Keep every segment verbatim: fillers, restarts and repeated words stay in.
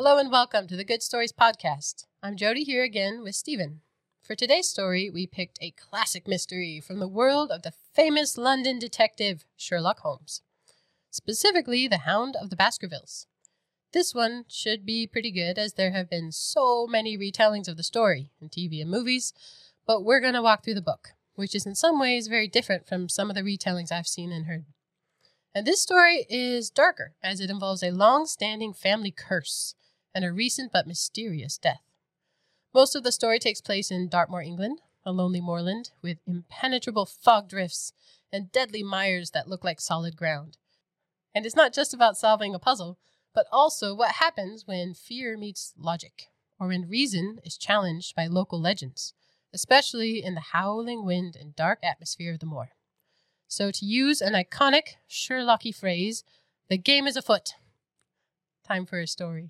Hello and welcome to the Good Stories Podcast. I'm Jody here again with Stephen. For today's story, we picked a classic mystery from the world of the famous London detective Sherlock Holmes. Specifically, The Hound of the Baskervilles. This one should be pretty good as there have been so many retellings of the story in T V and movies, but we're going to walk through the book, which is in some ways very different from some of the retellings I've seen and heard. And this story is darker as it involves a long-standing family curse and a recent but mysterious death. Most of the story takes place in Dartmoor, England, a lonely moorland with impenetrable fog drifts and deadly mires that look like solid ground. And it's not just about solving a puzzle, but also what happens when fear meets logic, or when reason is challenged by local legends, especially in the howling wind and dark atmosphere of the moor. So to use an iconic Sherlocky phrase, the game is afoot. Time for a story.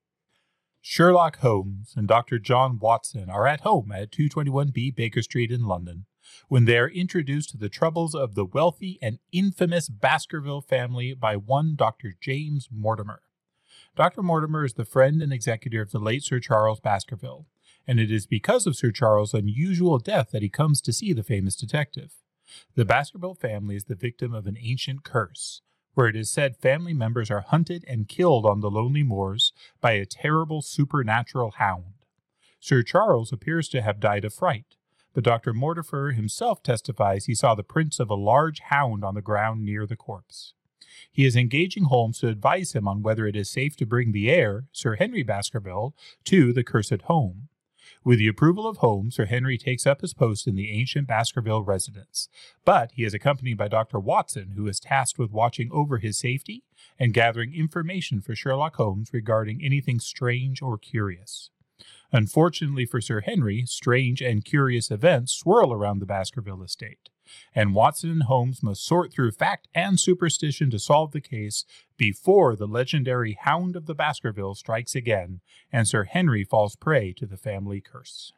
Sherlock Holmes and Doctor John Watson are at home at two twenty-one B Baker Street in London when they are introduced to the troubles of the wealthy and infamous Baskerville family by one Doctor James Mortimer. Doctor Mortimer is the friend and executor of the late Sir Charles Baskerville, and it is because of Sir Charles' unusual death that he comes to see the famous detective. The Baskerville family is the victim of an ancient curse, where it is said family members are hunted and killed on the lonely moors by a terrible supernatural hound. Sir Charles appears to have died of fright, but Doctor Mortimer himself testifies he saw the prints of a large hound on the ground near the corpse. He is engaging Holmes to advise him on whether it is safe to bring the heir, Sir Henry Baskerville, to the cursed home. With the approval of Holmes, Sir Henry takes up his post in the ancient Baskerville residence, but he is accompanied by Doctor Watson, who is tasked with watching over his safety and gathering information for Sherlock Holmes regarding anything strange or curious. Unfortunately for Sir Henry, strange and curious events swirl around the Baskerville estate, and Watson and Holmes must sort through fact and superstition to solve the case before the legendary Hound of the Baskerville strikes again and Sir Henry falls prey to the family curse.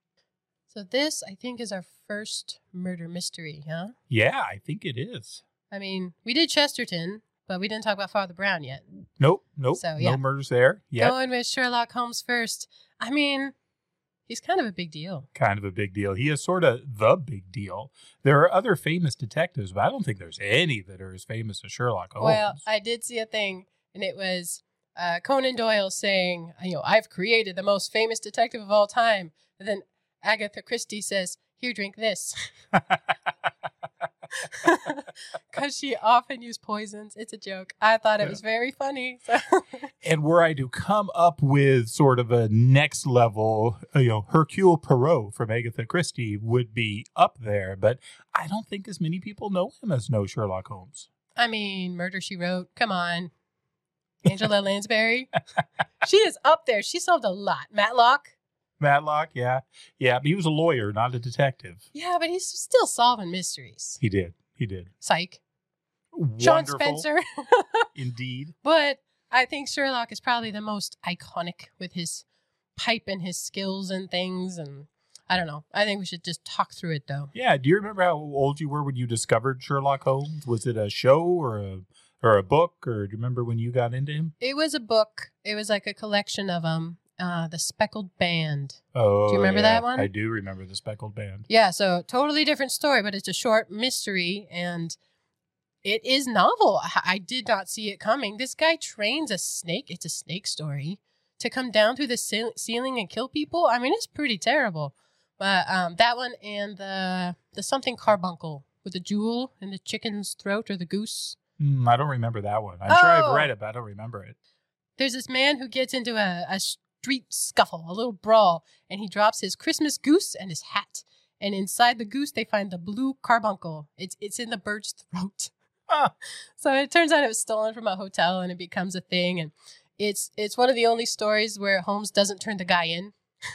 So this, I think, is our first murder mystery, huh? Yeah, I think it is. I mean, we did Chesterton, but we didn't talk about Father Brown yet. Nope, nope, so, yeah. No murders there yet. Going with Sherlock Holmes first. I mean, he's kind of a big deal. Kind of a big deal. He is sort of the big deal. There are other famous detectives, but I don't think there's any that are as famous as Sherlock Holmes. Well, I did see a thing, and it was uh, Conan Doyle saying, you know, I've created the most famous detective of all time. And then Agatha Christie says, here, drink this. Because she often used poisons. It's a joke. I thought it yeah. was very funny. So. And were I to come up with sort of a next level, you know, Hercule Poirot from Agatha Christie would be up there, but I don't think as many people know him as know Sherlock Holmes. I mean, Murder, She Wrote. Come on. Angela Lansbury. She is up there. She solved a lot. Matlock. Matlock, yeah. Yeah, but he was a lawyer, not a detective. Yeah, but he's still solving mysteries. He did. He did. Psych. Wonderful. Sean Spencer. Indeed. But I think Sherlock is probably the most iconic with his pipe and his skills and things. And I don't know. I think we should just talk through it, though. Yeah. Do you remember how old you were when you discovered Sherlock Holmes? Was it a show or a or a book? Or do you remember when you got into him? It was a book. It was like a collection of them. Uh, the Speckled Band. Oh, do you remember yeah, that one? I do remember the Speckled Band. Yeah, so totally different story, but it's a short mystery, and it is novel. I, I did not see it coming. This guy trains a snake, it's a snake story, to come down through the ce- ceiling and kill people. I mean, it's pretty terrible. But um, that one and the the something carbuncle with the jewel in the chicken's throat or the goose. Mm, I don't remember that one. I'm oh. sure I've read it, but I don't remember it. There's this man who gets into a, a street scuffle, a little brawl, and he drops his Christmas goose and his hat. And inside the goose, they find the blue carbuncle. It's it's in the bird's throat. Ah. So it turns out it was stolen from a hotel, and it becomes a thing. And it's it's one of the only stories where Holmes doesn't turn the guy in,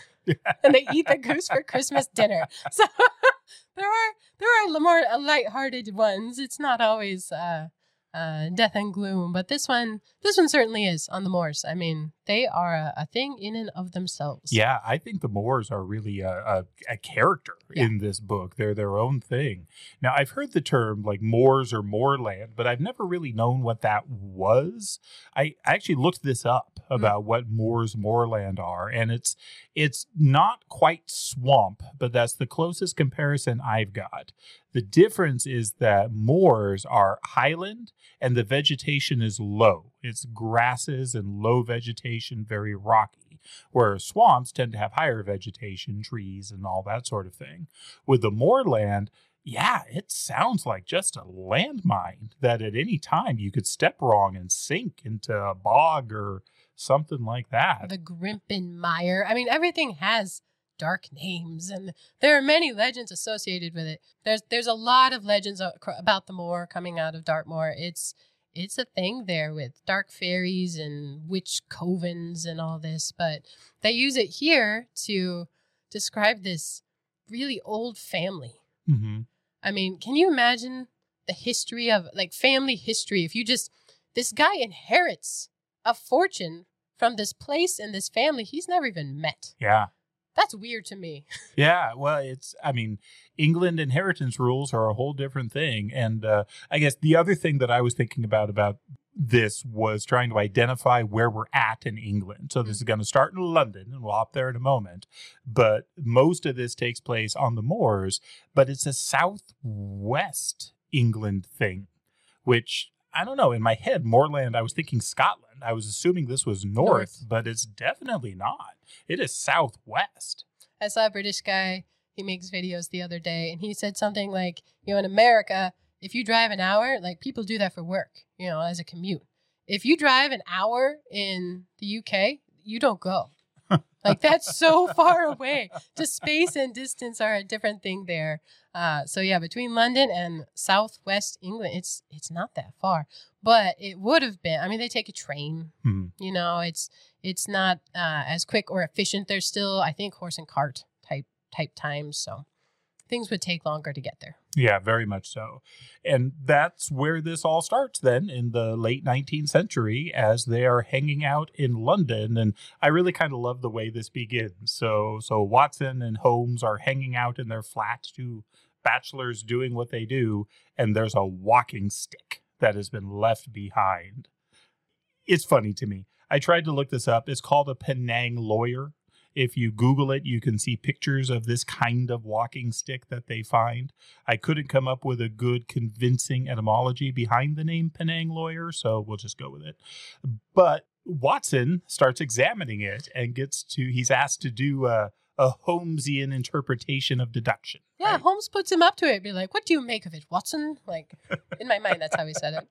and they eat the goose for Christmas dinner. So there are there are more lighthearted ones. It's not always uh, uh, death and gloom, but this one this one certainly is on the moors. I mean, they are a, a thing in and of themselves. Yeah, I think the Moors are really a, a, a character yeah. in this book. They're their own thing. Now, I've heard the term like moors or moorland, but I've never really known what that was. I actually looked this up about mm. what moors moorland are, and it's it's not quite swamp, but that's the closest comparison I've got. The difference is that moors are highland and the vegetation is low. It's grasses and low vegetation, very rocky, whereas swamps tend to have higher vegetation, trees and all that sort of thing. With the moorland, yeah, it sounds like just a landmine that at any time you could step wrong and sink into a bog or something like that. The Grimpen Mire. I mean, everything has dark names, and there are many legends associated with it. There's there's a lot of legends about the moor coming out of Dartmoor. It's it's a thing there with dark fairies and witch covens and all this, but they use it here to describe this really old family. Mm-hmm. I mean, can you imagine the history of, like, family history? If you just, this guy inherits a fortune from this place and this family he's never even met. Yeah. That's weird to me. Yeah, well, it's, I mean, England inheritance rules are a whole different thing. And uh, I guess the other thing that I was thinking about about this was trying to identify where we're at in England. So this is going to start in London, and we'll hop there in a moment. But most of this takes place on the moors, but it's a southwest England thing, which, I don't know, in my head, moorland, I was thinking Scotland. I was assuming this was north, north. But it's definitely not. It is southwest. I saw a British guy, he makes videos the other day, and he said something like, you know, in America, if you drive an hour, like, people do that for work, you know, as a commute. If you drive an hour in the U K, you don't go. Like, that's so far away. Just space and distance are a different thing there. Uh, so, yeah, between London and southwest England, it's it's not that far. But it would have been. I mean, they take a train. Mm-hmm. You know, it's it's not uh, as quick or efficient. There's still, I think, horse and cart type type times. So things would take longer to get there. Yeah, very much so. And that's where this all starts then in the late nineteenth century as they are hanging out in London. And I really kind of love the way this begins. So so Watson and Holmes are hanging out in their flat, two bachelors doing what they do, and there's a walking stick that has been left behind. It's funny to me. I tried to look this up. It's called a Penang lawyer. If you Google it, you can see pictures of this kind of walking stick that they find. I couldn't come up with a good, convincing etymology behind the name Penang lawyer, so we'll just go with it. But Watson starts examining it and gets to, he's asked to do a, a Holmesian interpretation of deduction. Yeah, right? Holmes puts him up to it. Be like, what do you make of it, Watson? Like, in my mind, that's how he said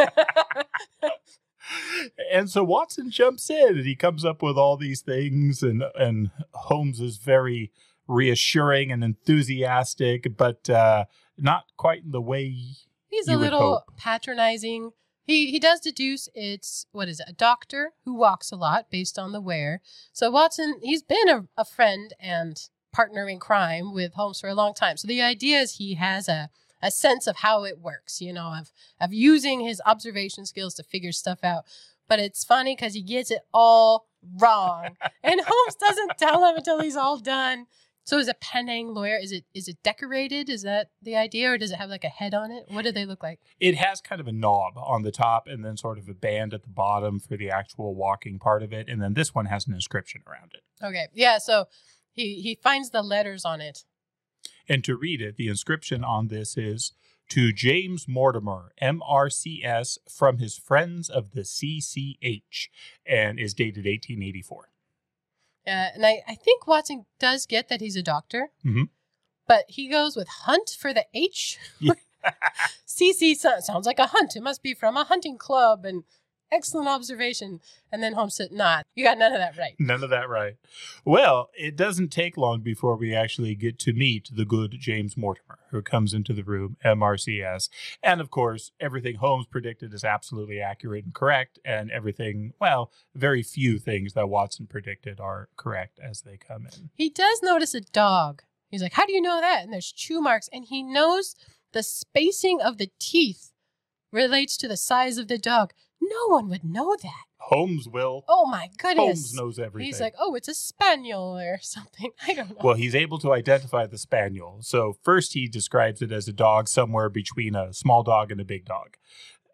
it. And so Watson jumps in and he comes up with all these things, and and Holmes is very reassuring and enthusiastic, but uh, not quite in the way he's you a would little hope. patronizing. He he does deduce it's, what is it, a doctor who walks a lot based on the wear. So Watson, he's been a, a friend and partner in crime with Holmes for a long time. So the idea is he has a a sense of how it works, you know, of, of using his observation skills to figure stuff out. But it's funny because he gets it all wrong. And Holmes doesn't tell him until he's all done. So is a Penang lawyer, is it is it decorated? Is that the idea? Or does it have like a head on it? What do they look like? It has kind of a knob on the top and then sort of a band at the bottom for the actual walking part of it. And then this one has an inscription around it. Okay. Yeah, so he, he finds the letters on it. And to read it, the inscription on this is, to James Mortimer, M R C S, from his friends of the C C H, and is dated eighteen eighty-four. Uh, and I, I think Watson does get that he's a doctor, mm-hmm. but he goes with hunt for the H. Yeah. C C sounds like a hunt. It must be from a hunting club, and excellent observation. And then Holmes said, nah, you got none of that right. None of that right. Well, it doesn't take long before we actually get to meet the good James Mortimer, who comes into the room, M R C S. And of course, everything Holmes predicted is absolutely accurate and correct. And everything, well, very few things that Watson predicted are correct as they come in. He does notice a dog. He's like, how do you know that? And there's chew marks. And he knows the spacing of the teeth relates to the size of the dog. No one would know that. Holmes will. Oh, my goodness. Holmes knows everything. He's like, oh, it's a spaniel or something. I don't know. Well, he's able to identify the spaniel. So first he describes it as a dog somewhere between a small dog and a big dog.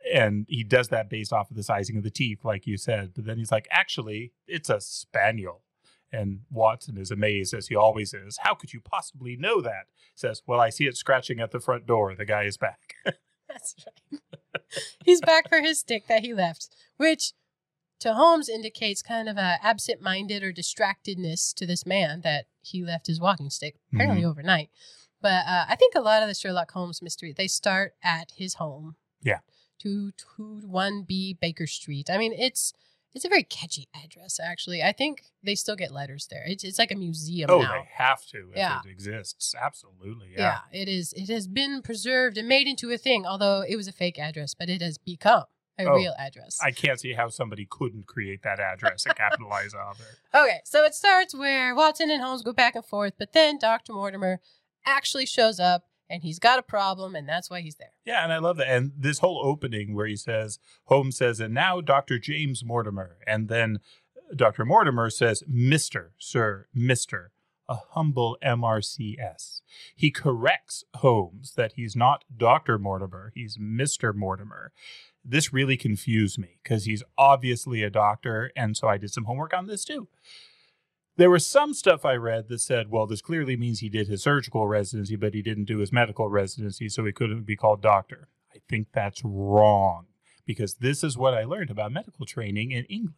And he does that based off of the sizing of the teeth, like you said. But then he's like, actually, it's a spaniel. And Watson is amazed, as he always is. How could you possibly know that? Says, well, I see it scratching at the front door. The guy is back. That's right. He's back for his stick that he left, which to Holmes indicates kind of a absent-minded or distractedness to this man that he left his walking stick, apparently mm-hmm. overnight. But uh, I think a lot of the Sherlock Holmes mystery, they start at his home. Yeah. two twenty-one B Baker Street. I mean, it's it's a very catchy address, actually. I think they still get letters there. It's it's like a museum oh, now. they have to if yeah. it exists. Absolutely, yeah. Yeah, it is. It has been preserved and made into a thing, although it was a fake address, but it has become a oh, real address. I can't see how somebody couldn't create that address and capitalize off it. Okay, so it starts where Watson and Holmes go back and forth, but then Doctor Mortimer actually shows up, and he's got a problem, and that's why he's there. Yeah, and I love that. And this whole opening where he says, Holmes says, and now Doctor James Mortimer. And then Doctor Mortimer says, Mister, Sir, Mister, a humble M R C S. He corrects Holmes that he's not Doctor Mortimer, he's Mister Mortimer. This really confused me because he's obviously a doctor, and so I did some homework on this too. There was some stuff I read that said, well, this clearly means he did his surgical residency, but he didn't do his medical residency, so he couldn't be called doctor. I think that's wrong, because this is what I learned about medical training in England.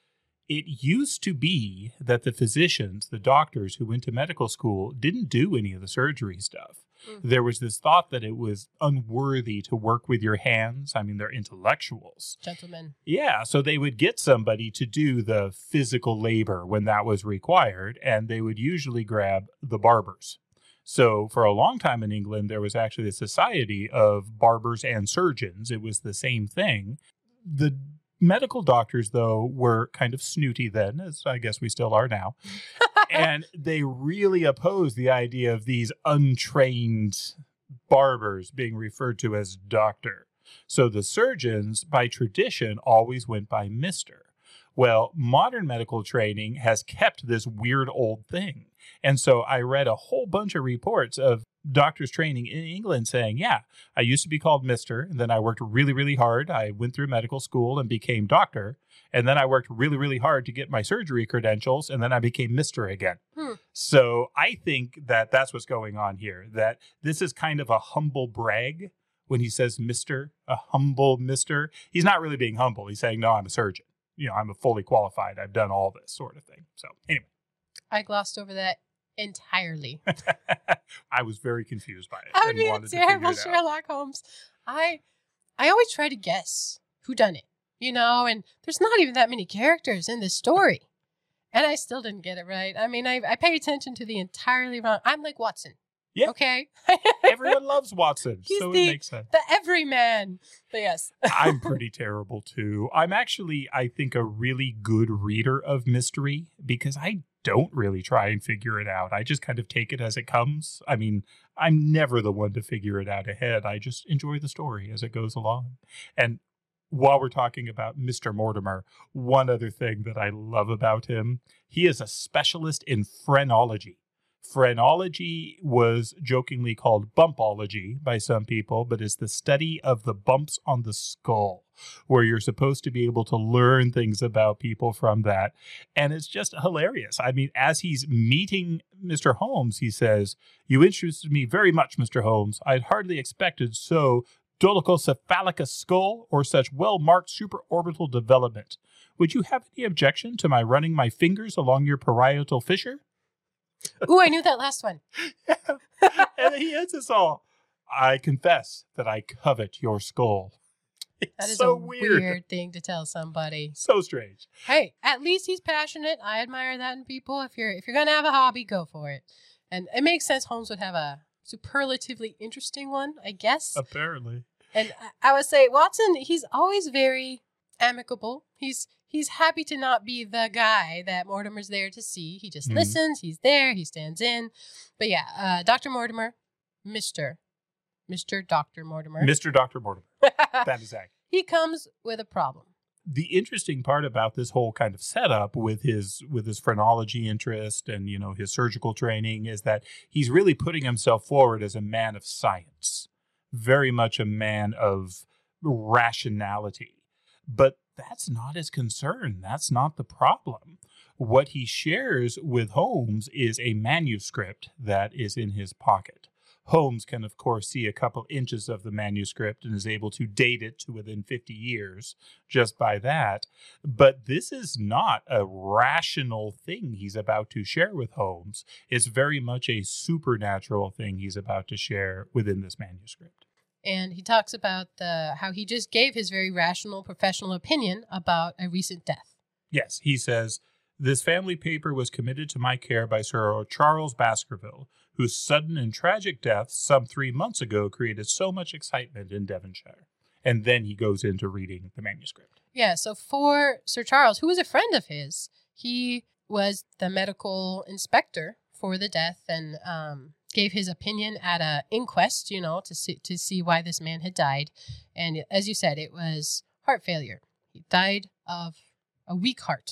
It used to be that the physicians, the doctors who went to medical school, didn't do any of the surgery stuff. Mm-hmm. There was this thought that it was unworthy to work with your hands. I mean, they're intellectuals. Gentlemen. Yeah, so they would get somebody to do the physical labor when that was required, and they would usually grab the barbers. So for a long time in England, there was actually a society of barbers and surgeons. It was the same thing. The medical doctors, though, were kind of snooty then, as I guess we still are now. And they really opposed the idea of these untrained barbers being referred to as doctor. So the surgeons, by tradition, always went by Mister. Well, modern medical training has kept this weird old thing. And so I read a whole bunch of reports of doctors training in England saying, yeah, I used to be called Mister, and then I worked really, really hard. I went through medical school and became doctor. And then I worked really, really hard to get my surgery credentials, and then I became Mister again. Hmm. So I think that that's what's going on here, that this is kind of a humble brag when he says Mister, a humble Mister. He's not really being humble. He's saying, no, I'm a surgeon. You know, I'm a fully qualified. I've done all this sort of thing. So anyway. I glossed over that entirely. I was very confused by it. I would be a terrible Sherlock Holmes. I I always try to guess who done it, you know, and there's not even that many characters in this story. And I still didn't get it right. I mean, I, I pay attention to the entirely wrong. I'm like Watson. Yeah. Okay. Everyone loves Watson, He's so the, it makes sense. The everyman. But yes. I'm pretty terrible too. I'm actually, I think, a really good reader of mystery because I don't really try and figure it out. I just kind of take it as it comes. I mean, I'm never the one to figure it out ahead. I just enjoy the story as it goes along. And while we're talking about Mister Mortimer, one other thing that I love about him, he is a specialist in phrenology. Phrenology was jokingly called bumpology by some people, but it's the study of the bumps on the skull, where you're supposed to be able to learn things about people from that. And it's just hilarious. I mean, as he's meeting Mister Holmes, he says, "You interested me very much, Mister Holmes. I'd hardly expected so dolichocephalic a skull or such well-marked supraorbital development. Would you have any objection to my running my fingers along your parietal fissure?" Ooh, I knew that last one. Yeah. And he ends us all. "I confess that I covet your skull." It's that is so a weird. weird thing to tell somebody. So strange. Hey, at least he's passionate. I admire that in people. If you're if you're gonna have a hobby, go for it. And it makes sense Holmes would have a superlatively interesting one, I guess. Apparently. And I, I would say Watson, he's always very amicable. He's he's happy to not be the guy that Mortimer's there to see. He just mm-hmm. listens. He's there. He stands in. But yeah, uh, Doctor Mortimer, Mister Mister Doctor Mortimer. Mister Doctor Mortimer. That is accurate. He comes with a problem. The interesting part about this whole kind of setup with his with his phrenology interest and, you know, his surgical training is that he's really putting himself forward as a man of science. Very much a man of rationality. But that's not his concern. That's not the problem. What he shares with Holmes is a manuscript that is in his pocket. Holmes can, of course, see a couple inches of the manuscript and is able to date it to within fifty years just by that. But this is not a rational thing he's about to share with Holmes. It's very much a supernatural thing he's about to share within this manuscript. And he talks about the how he just gave his very rational professional opinion about a recent death. Yes, he says, "This family paper was committed to my care by Sir Charles Baskerville, whose sudden and tragic death some three months ago created so much excitement in Devonshire." And then he goes into reading the manuscript. Yeah, so for Sir Charles, who was a friend of his, he was the medical inspector for the death and um, gave his opinion at an inquest, you know, to see, to see why this man had died. And as you said, it was heart failure. He died of a weak heart.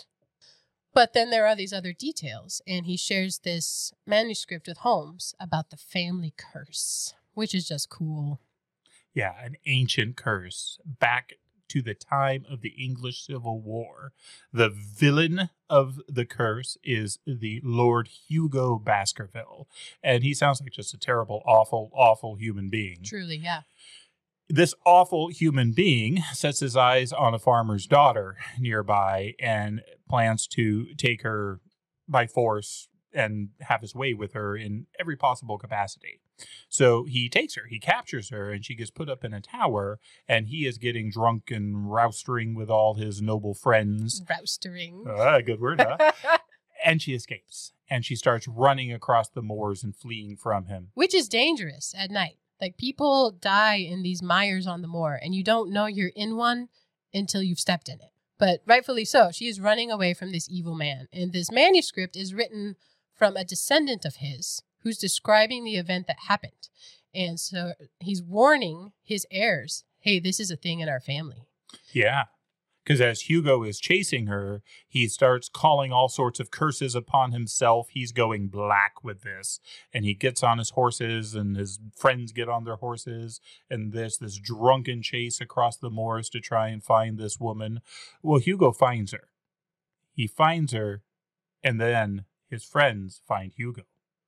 But then there are these other details, and he shares this manuscript with Holmes about the family curse, which is just cool. Yeah, an ancient curse back to the time of the English Civil War. The villain of the curse is the Lord Hugo Baskerville, and he sounds like just a terrible, awful, awful human being. Truly, yeah. This awful human being sets his eyes on a farmer's daughter nearby and plans to take her by force and have his way with her in every possible capacity. So he takes her, he captures her, and she gets put up in a tower, and he is getting drunk and roustering with all his noble friends. Roustering. Ah, good word, huh? And she escapes, and she starts running across the moors and fleeing from him. Which is dangerous at night. Like, people die in these mires on the moor, and you don't know you're in one until you've stepped in it. But rightfully so, she is running away from this evil man. And this manuscript is written from a descendant of his who's describing the event that happened. And so he's warning his heirs, hey, this is a thing in our family. Yeah. Because as Hugo is chasing her, he starts calling all sorts of curses upon himself. He's going black with this. And he gets on his horses, and his friends get on their horses. And there's this drunken chase across the moors to try and find this woman. Well, Hugo finds her. He finds her, and then his friends find Hugo.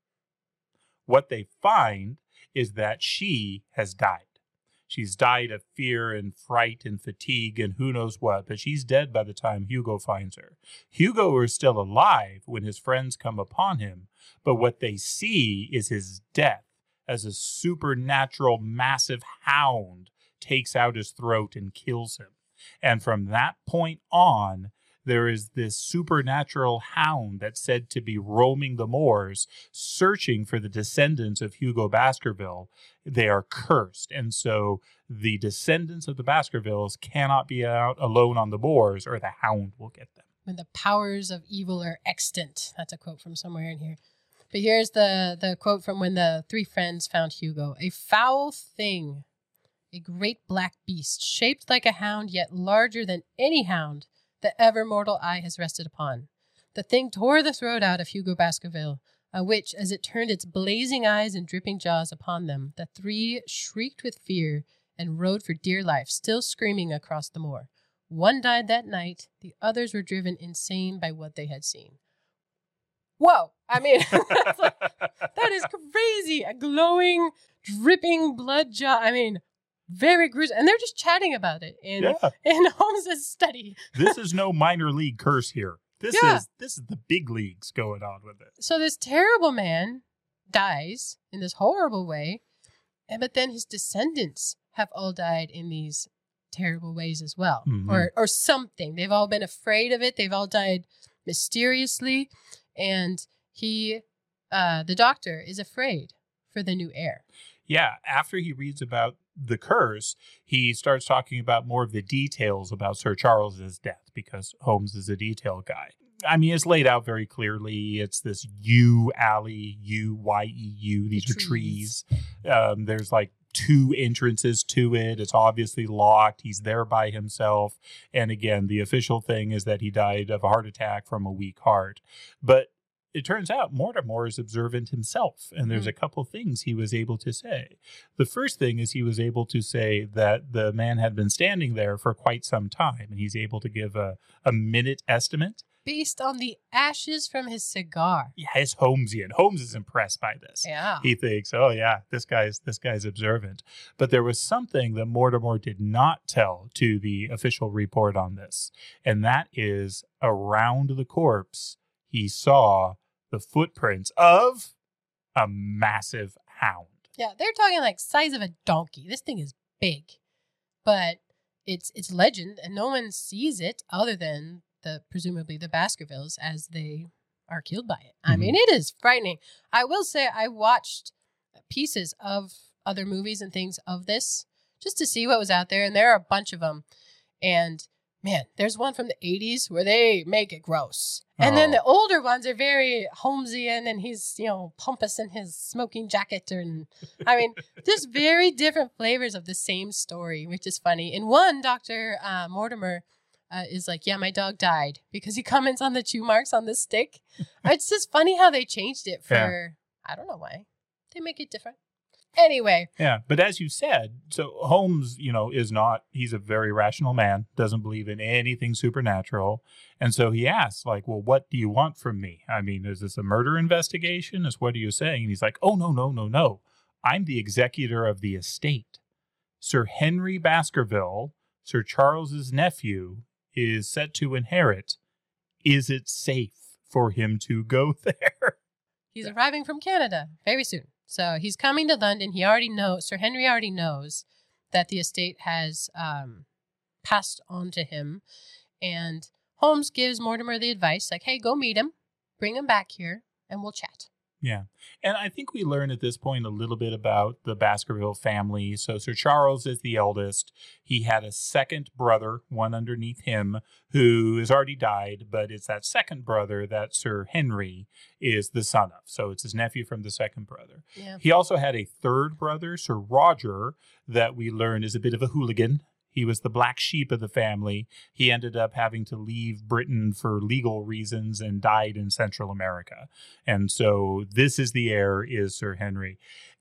What they find is that she has died. She's died of fear and fright and fatigue and who knows what, but she's dead by the time Hugo finds her. Hugo is still alive when his friends come upon him, but what they see is his death as a supernatural, massive hound takes out his throat and kills him. And from that point on, there is this supernatural hound that's said to be roaming the moors, searching for the descendants of Hugo Baskerville. They are cursed, and so the descendants of the Baskervilles cannot be out alone on the moors, or the hound will get them. When the powers of evil are extant. That's a quote from somewhere in here. But here's the, the quote from when the three friends found Hugo. "A foul thing, a great black beast, shaped like a hound, yet larger than any hound that ever mortal eye has rested upon. The thing tore the throat out of Hugo Baskerville, uh, which, as it turned its blazing eyes and dripping jaws upon them, the three shrieked with fear and rode for dear life, still screaming across the moor. One died that night. The others were driven insane by what they had seen." Whoa! I mean, that's like, that is crazy. A glowing, dripping blood jaw. I mean, very gruesome. And they're just chatting about it in, yeah. in Holmes's study. This is no minor league curse here. This yeah. is this is the big leagues going on with it. So this terrible man dies in this horrible way, and but then his descendants have all died in these terrible ways as well. Mm-hmm. Or or something. They've all been afraid of it. They've all died mysteriously. And he, uh, the doctor, is afraid for the new heir. Yeah, after he reads about the curse, he starts talking about more of the details about Sir Charles's death, because Holmes is a detail guy. I mean, it's laid out very clearly. It's this yew alley, U Y E U. These the are trees. trees. Um, there's like two entrances to it. It's obviously locked. He's there by himself. And again, the official thing is that he died of a heart attack from a weak heart. But it turns out Mortimer is observant himself, and there's Mm. a couple things he was able to say. The first thing is he was able to say that the man had been standing there for quite some time, and he's able to give a, a minute estimate. Based on the ashes from his cigar. Yeah, it's Holmesian. Holmes is impressed by this. Yeah. He thinks, oh yeah, this guy's this guy's observant. But there was something that Mortimer did not tell to the official report on this, and that is around the corpse he saw the footprints of a massive hound. Yeah, they're talking like size of a donkey. This thing is big. But it's it's legend, and no one sees it other than the presumably the Baskervilles as they are killed by it. I Mhm. mean, it is frightening. I will say I watched pieces of other movies and things of this just to see what was out there, and there are a bunch of them. And man, there's one from the eighties where they make it gross. And then Oh. the older ones are very Holmesian, and he's, you know, pompous in his smoking jacket. And I mean, just very different flavors of the same story, which is funny. In one, Doctor Uh, Mortimer uh, is like, yeah, my dog died, because he comments on the chew marks on the stick. It's just funny how they changed it for, I don't know why. They make it different. Anyway, Yeah, but as you said, so Holmes, you know, is not, he's a very rational man, doesn't believe in anything supernatural. And so he asks, like, well, what do you want from me? I mean, is this a murder investigation? Is what are you saying? And he's like, oh, no, no, no, no. I'm the executor of the estate. Sir Henry Baskerville, Sir Charles's nephew, is set to inherit. Is it safe for him to go there? he's arriving from Canada very soon. So he's coming to London. He already knows, Sir Henry already knows that the estate has um, passed on to him. And Holmes gives Mortimer the advice, like, hey, go meet him, bring him back here, and we'll chat. Yeah. And I think we learn at this point a little bit about the Baskerville family. So Sir Charles is the eldest. He had a second brother, one underneath him, who has already died, but it's that second brother that Sir Henry is the son of. So it's his nephew from the second brother. Yeah. He also had a third brother, Sir Roger, that we learn is a bit of a hooligan. He was the black sheep of the family. He ended up having to leave Britain for legal reasons and died in Central America. And so this is the heir, is Sir Henry.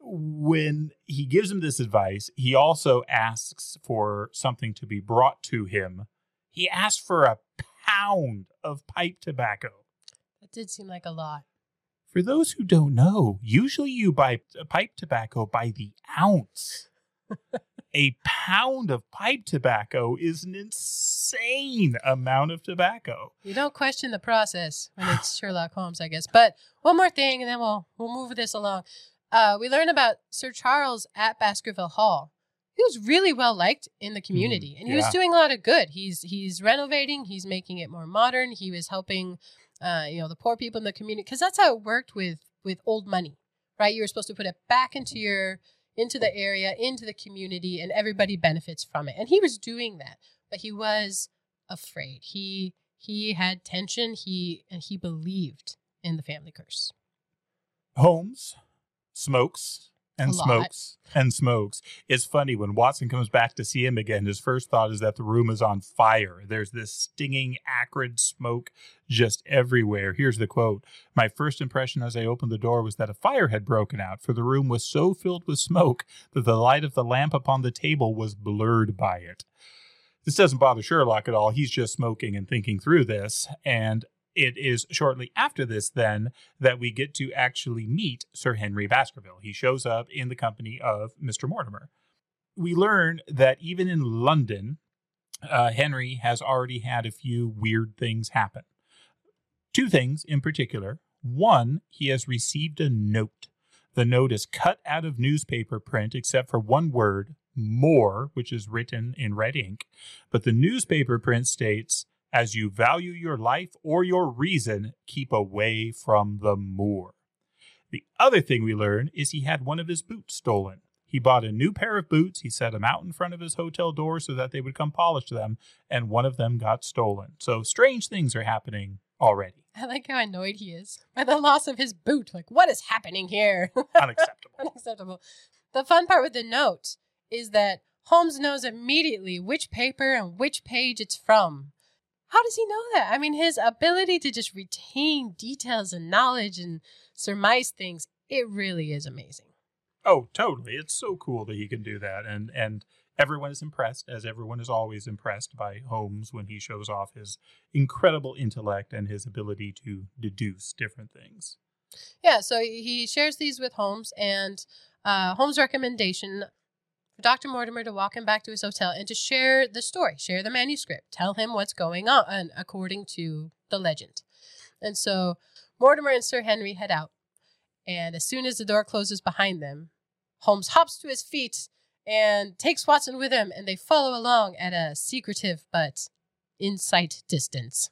When he gives him this advice, he also asks for something to be brought to him. He asked for a pound of pipe tobacco. That did seem like a lot. For those who don't know, usually you buy pipe tobacco by the ounce. A pound of pipe tobacco is an insane amount of tobacco. You don't question the process when it's Sherlock Holmes, I guess. But one more thing, and then we'll we'll move this along. Uh, we learn about Sir Charles at Baskerville Hall. He was really well liked in the community, Mm, and he was yeah. doing a lot of good. He's he's renovating, he's making it more modern. He was helping, uh, you know, the poor people in the community, because that's how it worked with with old money, right? You were supposed to put it back into your into the area, into the community, and everybody benefits from it. And he was doing that, but he was afraid. He he had tension. He and he believed in the family curse. Holmes smokes and A lot. smokes and smokes. It's funny when Watson comes back to see him again, his first thought is that the room is on fire. There's this stinging, acrid smoke just everywhere. Here's the quote. My first impression as I opened the door was that a fire had broken out, for the room was so filled with smoke that the light of the lamp upon the table was blurred by it. This doesn't bother Sherlock at all. He's just smoking and thinking through this. And it is shortly after this, then, that we get to actually meet Sir Henry Baskerville. He shows up in the company of Mister Mortimer. We learn that even in London, uh, Henry has already had a few weird things happen. Two things in particular. One, he has received a note. The note is cut out of newspaper print except for one word, more, which is written in red ink. But the newspaper print states, as you value your life or your reason, keep away from the moor. The other thing we learn is he had one of his boots stolen. He bought a new pair of boots. He set them out in front of his hotel door so that they would come polish them, and one of them got stolen. So strange things are happening already. I like how annoyed he is by the loss of his boot. Like, what is happening here? Unacceptable. Unacceptable. The fun part with the note is that Holmes knows immediately which paper and which page it's from. How does he know that? I mean, his ability to just retain details and knowledge and surmise things, it really is amazing. Oh, totally. It's so cool that he can do that. And and everyone is impressed, as everyone is always impressed by Holmes when he shows off his incredible intellect and his ability to deduce different things. Yeah, so he shares these with Holmes, and uh, Holmes' recommendation for Doctor Mortimer to walk him back to his hotel and to share the story, share the manuscript, tell him what's going on according to the legend. And so Mortimer and Sir Henry head out, and as soon as the door closes behind them, Holmes hops to his feet and takes Watson with him, and they follow along at a secretive but in sight distance.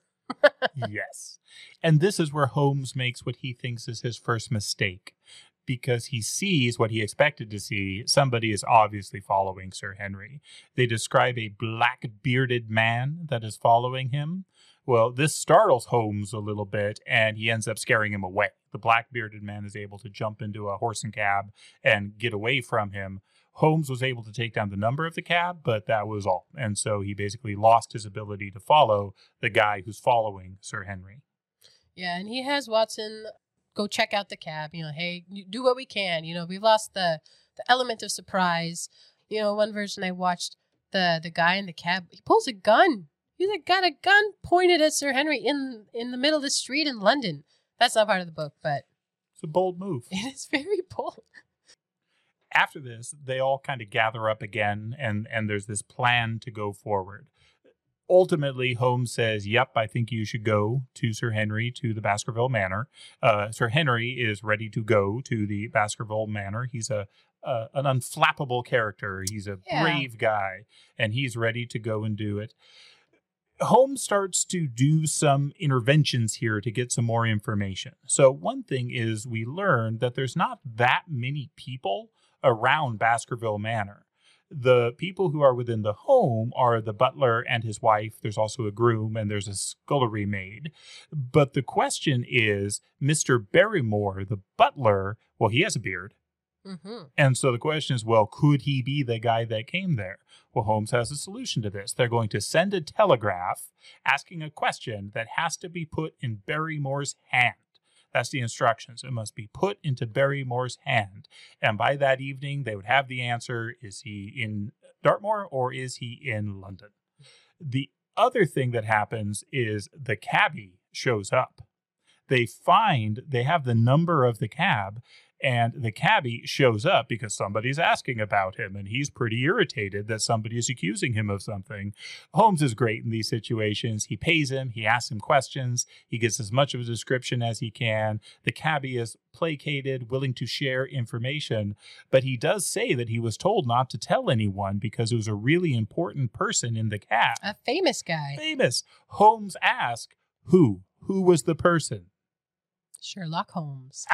Yes. And this is where Holmes makes what he thinks is his first mistake, because he sees what he expected to see. Somebody is obviously following Sir Henry. They describe a black-bearded man that is following him. Well, this startles Holmes a little bit, and he ends up scaring him away. The black-bearded man is able to jump into a horse and cab and get away from him. Holmes was able to take down the number of the cab, but that was all. And so he basically lost his ability to follow the guy who's following Sir Henry. Yeah, and he has Watson go check out the cab. You know, hey, do what we can. You know, we've lost the, the element of surprise. You know, one version I watched, the, the guy in the cab, he pulls a gun. He's like, got a gun pointed at Sir Henry in, in the middle of the street in London. That's not part of the book, but it's a bold move. It is very bold. After this, they all kind of gather up again, and, and there's this plan to go forward. Ultimately, Holmes says, yep, I think you should go to Sir Henry, to the Baskerville Manor. Uh, Sir Henry is ready to go to the Baskerville Manor. He's a uh, an unflappable character. He's a yeah. brave guy, and he's ready to go and do it. Holmes starts to do some interventions here to get some more information. So one thing is we learn that there's not that many people around Baskerville Manor. The people who are within the home are the butler and his wife. There's also a groom, and there's a scullery maid. But the question is, Mister Barrymore, the butler, well, he has a beard. Mm-hmm. And so the question is, well, could he be the guy that came there? Well, Holmes has a solution to this. They're going to send a telegraph asking a question that has to be put in Barrymore's hand. That's the instructions. It must be put into Barrymore's hand. And by that evening, they would have the answer, is he in Dartmoor or is he in London? The other thing that happens is the cabbie shows up. They find, they have the number of the cab, and the cabbie shows up because somebody's asking about him, and he's pretty irritated that somebody is accusing him of something. Holmes is great in these situations. He pays him, he asks him questions, he gets as much of a description as he can. The cabbie is placated, willing to share information, but he does say that he was told not to tell anyone because it was a really important person in the cab. A famous guy. Famous. Holmes asked, who? Who was the person? Sherlock Holmes.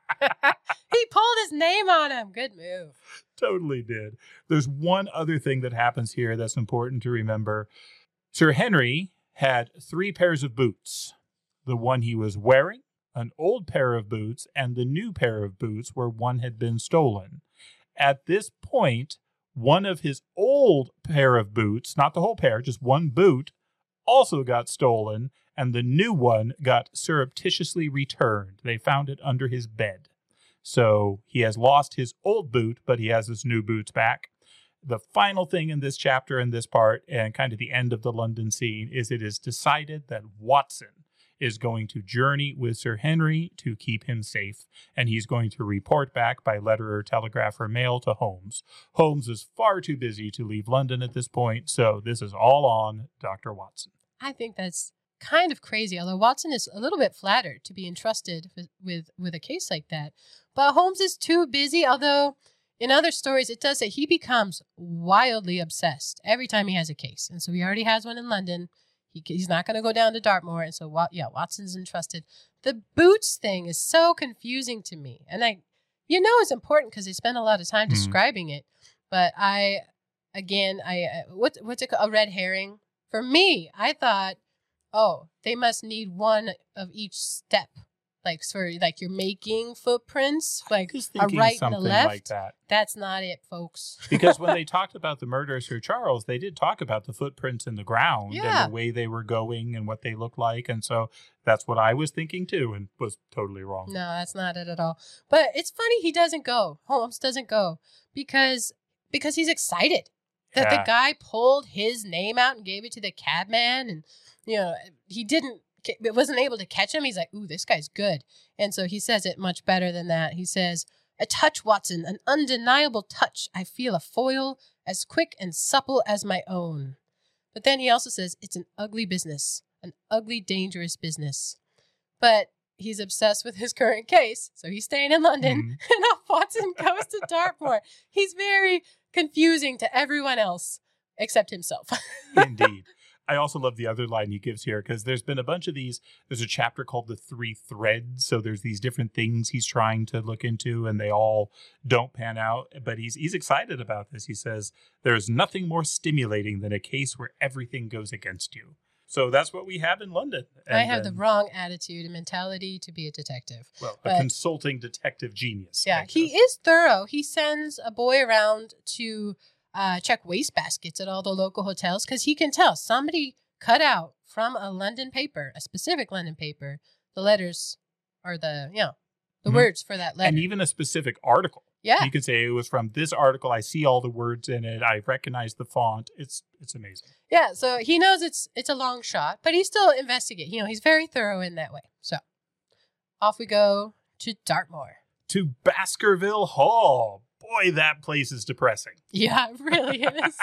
He pulled his name on him. Good move. Totally did. There's one other thing that happens here that's important to remember. Sir Henry had three pairs of boots. The one he was wearing, an old pair of boots, and the new pair of boots where one had been stolen. At this point, one of his old pair of boots, not the whole pair, just one boot, also got stolen, and the new one got surreptitiously returned. They found it under his bed. So he has lost his old boot, but he has his new boots back. The final thing in this chapter, in this part, and kind of the end of the London scene, is it is decided that Watson is going to journey with Sir Henry to keep him safe, and he's going to report back by letter or telegraph or mail to Holmes. Holmes is far too busy to leave London at this point, so this is all on Doctor Watson. I think that's kind of crazy, although Watson is a little bit flattered to be entrusted with, with, with a case like that. But Holmes is too busy, although in other stories it does say he becomes wildly obsessed every time he has a case. And so he already has one in London. He, he's not going to go down to Dartmoor. And so, yeah, Watson's entrusted. The boots thing is so confusing to me. And I, you know, it's important because they spend a lot of time mm-hmm. describing it. But I, again, I, what, what's it called? A red herring. For me, I thought, oh, they must need one of each step. like for like you're making footprints, like Just a thinking right and something a left. like that. That's not it, folks. Because when they talked about the murder of Sir Charles, they did talk about the footprints in the ground Yeah. and the way they were going and what they looked like. And so that's what I was thinking too, and was totally wrong. No, that's not it at all. But it's funny he doesn't go. Holmes doesn't go because because he's excited that Yeah. the guy pulled his name out and gave it to the cabman, and you know he didn't. It wasn't able to catch him. He's like, "Ooh, this guy's good," and so he says it much better than that. He says, "A touch, Watson, an undeniable touch. I feel a foil as quick and supple as my own." But then he also says, "It's an ugly business, an ugly, dangerous business." But he's obsessed with his current case, so he's staying in London, Mhm. and off Watson goes to Dartmoor. He's very confusing to everyone else except himself. Indeed. I also love the other line he gives here because there's been a bunch of these. There's a chapter called The Three Threads. So there's these different things he's trying to look into and they all don't pan out. But he's he's excited about this. He says, there's nothing more stimulating than a case where everything goes against you. So that's what we have in London. And I have then, the wrong attitude and mentality to be a detective. Well, but- a consulting detective genius. Yeah, I he guess. is thorough. He sends a boy around to uh, check wastebaskets at all the local hotels because he can tell somebody cut out from a London paper, a specific London paper, the letters or the, you know, the Mhm. words for that letter. And even a specific article. yeah. You could say it was from this article. I see all the words in it. I recognize the font. It's it's amazing. Yeah, so he knows it's it's a long shot, but he still investigates. You know, he's very thorough in that way. So off we go to Dartmoor. To Baskerville Hall. Boy, that place is depressing. Yeah, it really is.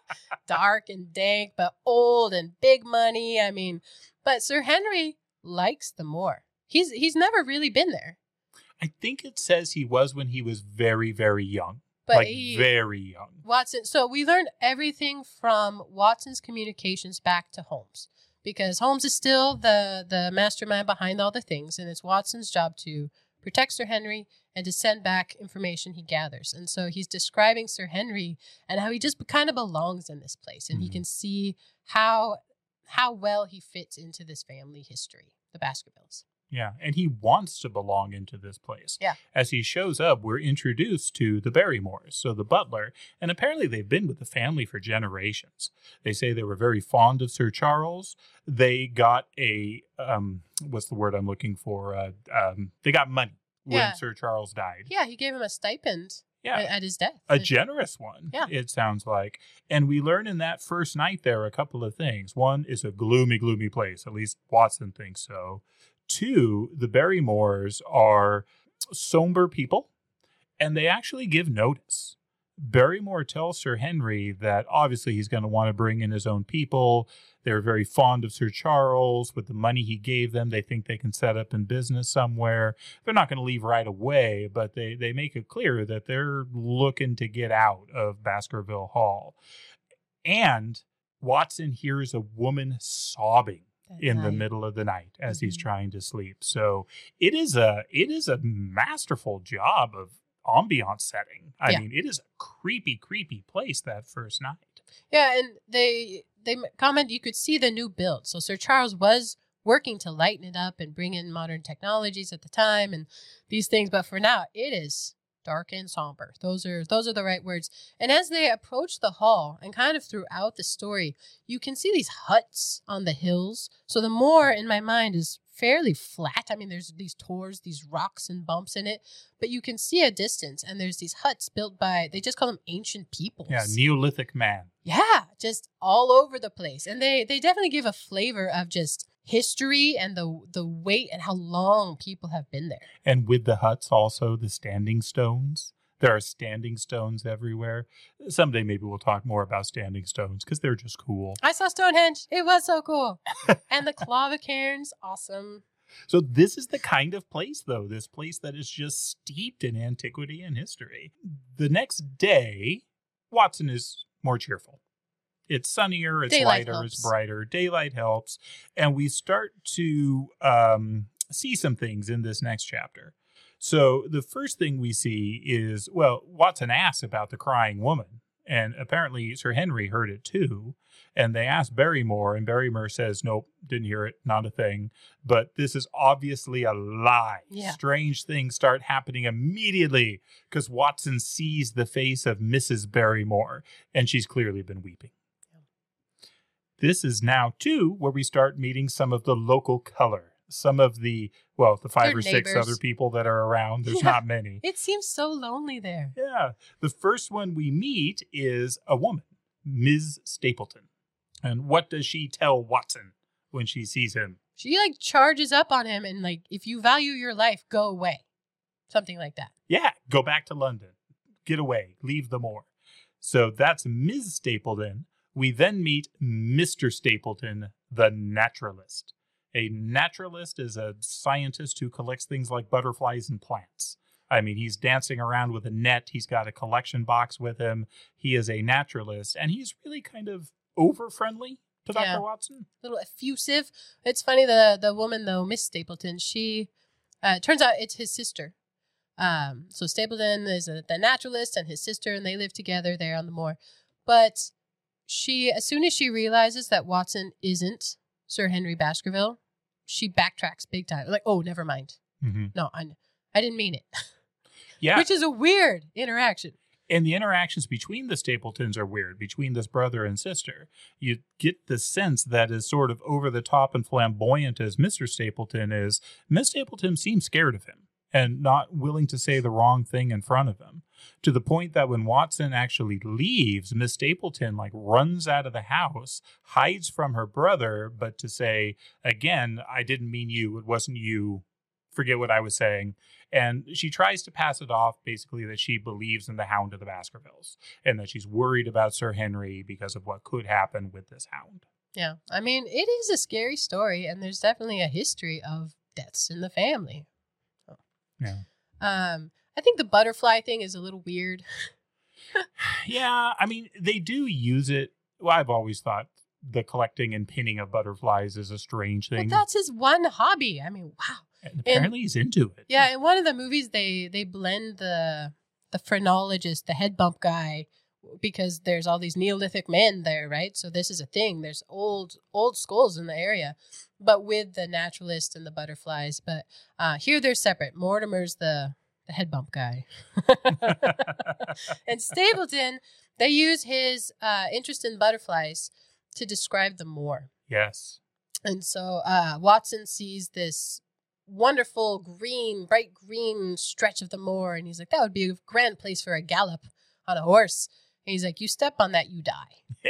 Dark and dank, but old and big money. I mean, but Sir Henry likes the moor. He's he's never really been there. I think it says he was when he was very, very young. But like he, very young. Watson, so we learned everything from Watson's communications back to Holmes, because Holmes is still the the mastermind behind all the things, and it's Watson's job to protect Sir Henry and to send back information he gathers. And so he's describing Sir Henry and how he just kind of belongs in this place, and he Mhm. can see how how well he fits into this family history, the Baskervilles. Yeah, and he wants to belong into this place. Yeah. As he shows up, we're introduced to the Barrymores, so the butler, and apparently they've been with the family for generations. They say they were very fond of Sir Charles. They got a, um, what's the word I'm looking for? Uh, um, they got money when Yeah. Sir Charles died. Yeah, he gave him a stipend Yeah. at, at his death. A generous one, Yeah. it sounds like. And we learn in that first night there a couple of things. One, is a gloomy, gloomy place. At least Watson thinks so. Two, the Barrymores are somber people, and they actually give notice. Barrymore tells Sir Henry that obviously he's going to want to bring in his own people. They're very fond of Sir Charles. With the money he gave them, they think they can set up in business somewhere. They're not going to leave right away, but they, they make it clear that they're looking to get out of Baskerville Hall. And Watson hears a woman sobbing That in the night. middle of the night as he's Mhm. trying to sleep. So it is a it is a masterful job of ambiance setting. I Yeah. mean, it is a creepy, creepy place that first night. Yeah, and they they m- comment you could see the new build. So Sir Charles was working to lighten it up and bring in modern technologies at the time and these things, but for now it is dark and somber. Those are those are the right words. And as they approach the hall and kind of throughout the story, you can see these huts on the hills. So the moor in my mind is fairly flat. I mean, there's these tors, these rocks and bumps in it, but you can see a distance and there's these huts built by, they just call them ancient peoples. Yeah, Neolithic man. Yeah, just all over the place. And they they definitely give a flavor of just history and the the weight and how long people have been there. And with the huts also the standing stones. There are standing stones everywhere. Someday maybe we'll talk more about standing stones because they're just cool. I saw Stonehenge. It was so cool. And the clavicairns, awesome. So this is the kind of place, though, this place that is just steeped in antiquity and history. The next day, Watson is more cheerful. It's sunnier, it's Daylight lighter, it's helps. brighter. Daylight helps. And we start to um, see some things in this next chapter. So the first thing we see is, well, Watson asks about the crying woman. And apparently Sir Henry heard it too. And they asked Barrymore, and Barrymore says, nope, didn't hear it, not a thing. But this is obviously a lie. Yeah. Strange things start happening immediately because Watson sees the face of Missus Barrymore, and she's clearly been weeping. Yeah. This is now, too, where we start meeting some of the local color. Some of the, well, the five Their or six neighbors. other people that are around. There's Yeah. not many. It seems so lonely there. Yeah. The first one we meet is a woman, Miz Stapleton. And what does she tell Watson when she sees him? She like charges up on him and like, if you value your life, go away. Something like that. Yeah, go back to London. Get away. Leave the moor. So that's Miz Stapleton. We then meet Mister Stapleton, the naturalist. A naturalist is a scientist who collects things like butterflies and plants. I mean, he's dancing around with a net. He's got a collection box with him. He is a naturalist, and he's really kind of over-friendly to Doctor Yeah. Watson. A little effusive. It's funny, the the woman, though, Miss Stapleton, she, uh, it turns out it's his sister. Um, so Stapleton is a, the naturalist and his sister, and they live together there on the moor. But she, as soon as she realizes that Watson isn't Sir Henry Baskerville, she backtracks big time. Like, oh, never mind. Mm-hmm. No, I, I didn't mean it. Yeah. Which is a weird interaction. And the interactions between the Stapletons are weird, between this brother and sister. You get the sense that as sort of over-the-top and flamboyant as Mister Stapleton is, Miss Stapleton seems scared of him and not willing to say the wrong thing in front of him, to the point that when Watson actually leaves, Miss Stapleton like runs out of the house, hides from her brother, but to say, again, I didn't mean you, it wasn't you, forget what I was saying. And she tries to pass it off, basically, that she believes in the Hound of the Baskervilles and that she's worried about Sir Henry because of what could happen with this hound. Yeah. I mean, it is a scary story, and there's definitely a history of deaths in the family. Oh. Yeah. Um, I think the butterfly thing is a little weird. Yeah, I mean, they do use it. Well, I've always thought the collecting and pinning of butterflies is a strange But thing. that's his one hobby. I mean, wow. And apparently he's into it. Yeah, in one of the movies, they they blend the the phrenologist, the head bump guy, because there's all these Neolithic men there, right? So this is a thing. There's old old skulls in the area, but with the naturalist and the butterflies. But uh, here they're separate. Mortimer's the the head bump guy, and Stapleton, they use his uh, interest in butterflies to describe them more. Yes. And so uh, Watson sees this wonderful green, bright green stretch of the moor, and he's like, that would be a grand place for a gallop on a horse. And he's like, you step on that, you die. Yeah.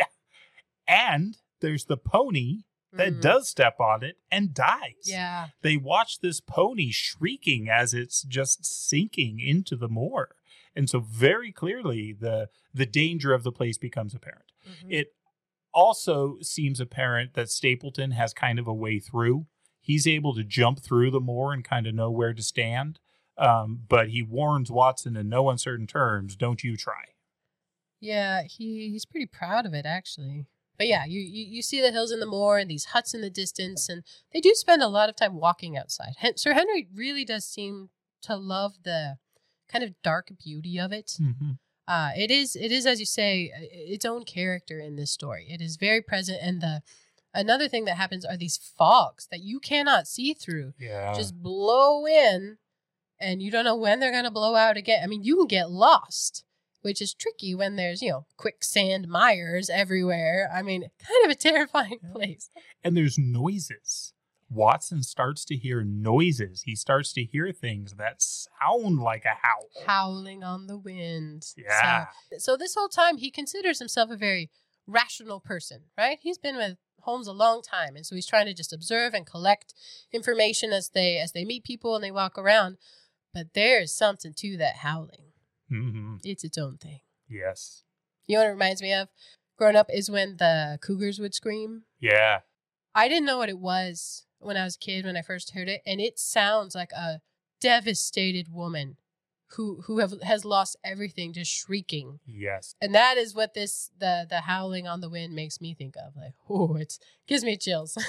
And there's the pony that Mm. does step on it and dies. Yeah. They watch this pony shrieking as it's just sinking into the moor. And so very clearly the the danger of the place becomes apparent. Mhm. It also seems apparent that Stapleton has kind of a way through. He's able to jump through the moor and kind of know where to stand. Um, but he warns Watson in no uncertain terms, don't you try. Yeah, he, he's pretty proud of it, actually. But yeah, you, you, you see the hills in the moor and these huts in the distance, and they do spend a lot of time walking outside. Hen- Sir Henry really does seem to love the kind of dark beauty of it. Mm-hmm. Uh, it is, it is, as you say, uh, its own character in this story. It is very present, and the another thing that happens are these fogs that you cannot see through. Yeah. Just blow in, and you don't know when they're going to blow out again. I mean, you can get lost, which is tricky when there's, you know, quicksand mires everywhere. I mean, kind of a terrifying Yeah. place. And there's noises. Watson starts to hear noises. He starts to hear things that sound like a howl. Howling on the wind. Yeah. So, so this whole time, he considers himself a very rational person, right? He's been with Holmes a long time, and so he's trying to just observe and collect information as they as they meet people and they walk around. But there's something to that howling. Mm-hmm. It's its own thing. Yes. You know what it reminds me of? Growing up is when the cougars would scream. Yeah. I didn't know what it was when I was a kid when I first heard it, and it sounds like a devastated woman who who have has lost everything, just shrieking. Yes. And that is what this the the howling on the wind makes me think of. Like, oh, it gives me chills.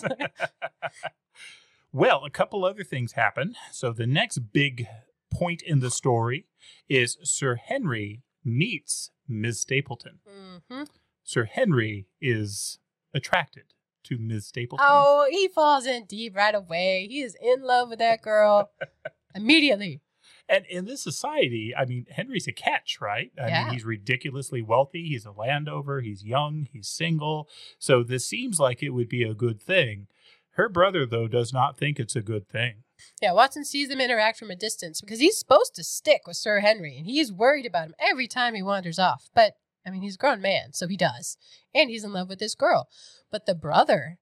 Well, a couple other things happen. So the next big point in the story is Sir Henry meets Miz Stapleton. Mm-hmm. Sir Henry is attracted to Miz Stapleton. Oh, he falls in deep right away. He is in love with that girl immediately. And in this society, I mean, Henry's a catch, right? I Yeah. mean, he's ridiculously wealthy. He's a Landover. He's young. He's single. So this seems like it would be a good thing. Her brother, though, does not think it's a good thing. Yeah, Watson sees them interact from a distance because he's supposed to stick with Sir Henry, and he's worried about him every time he wanders off. But, I mean, he's a grown man, so he does. And he's in love with this girl. But the brother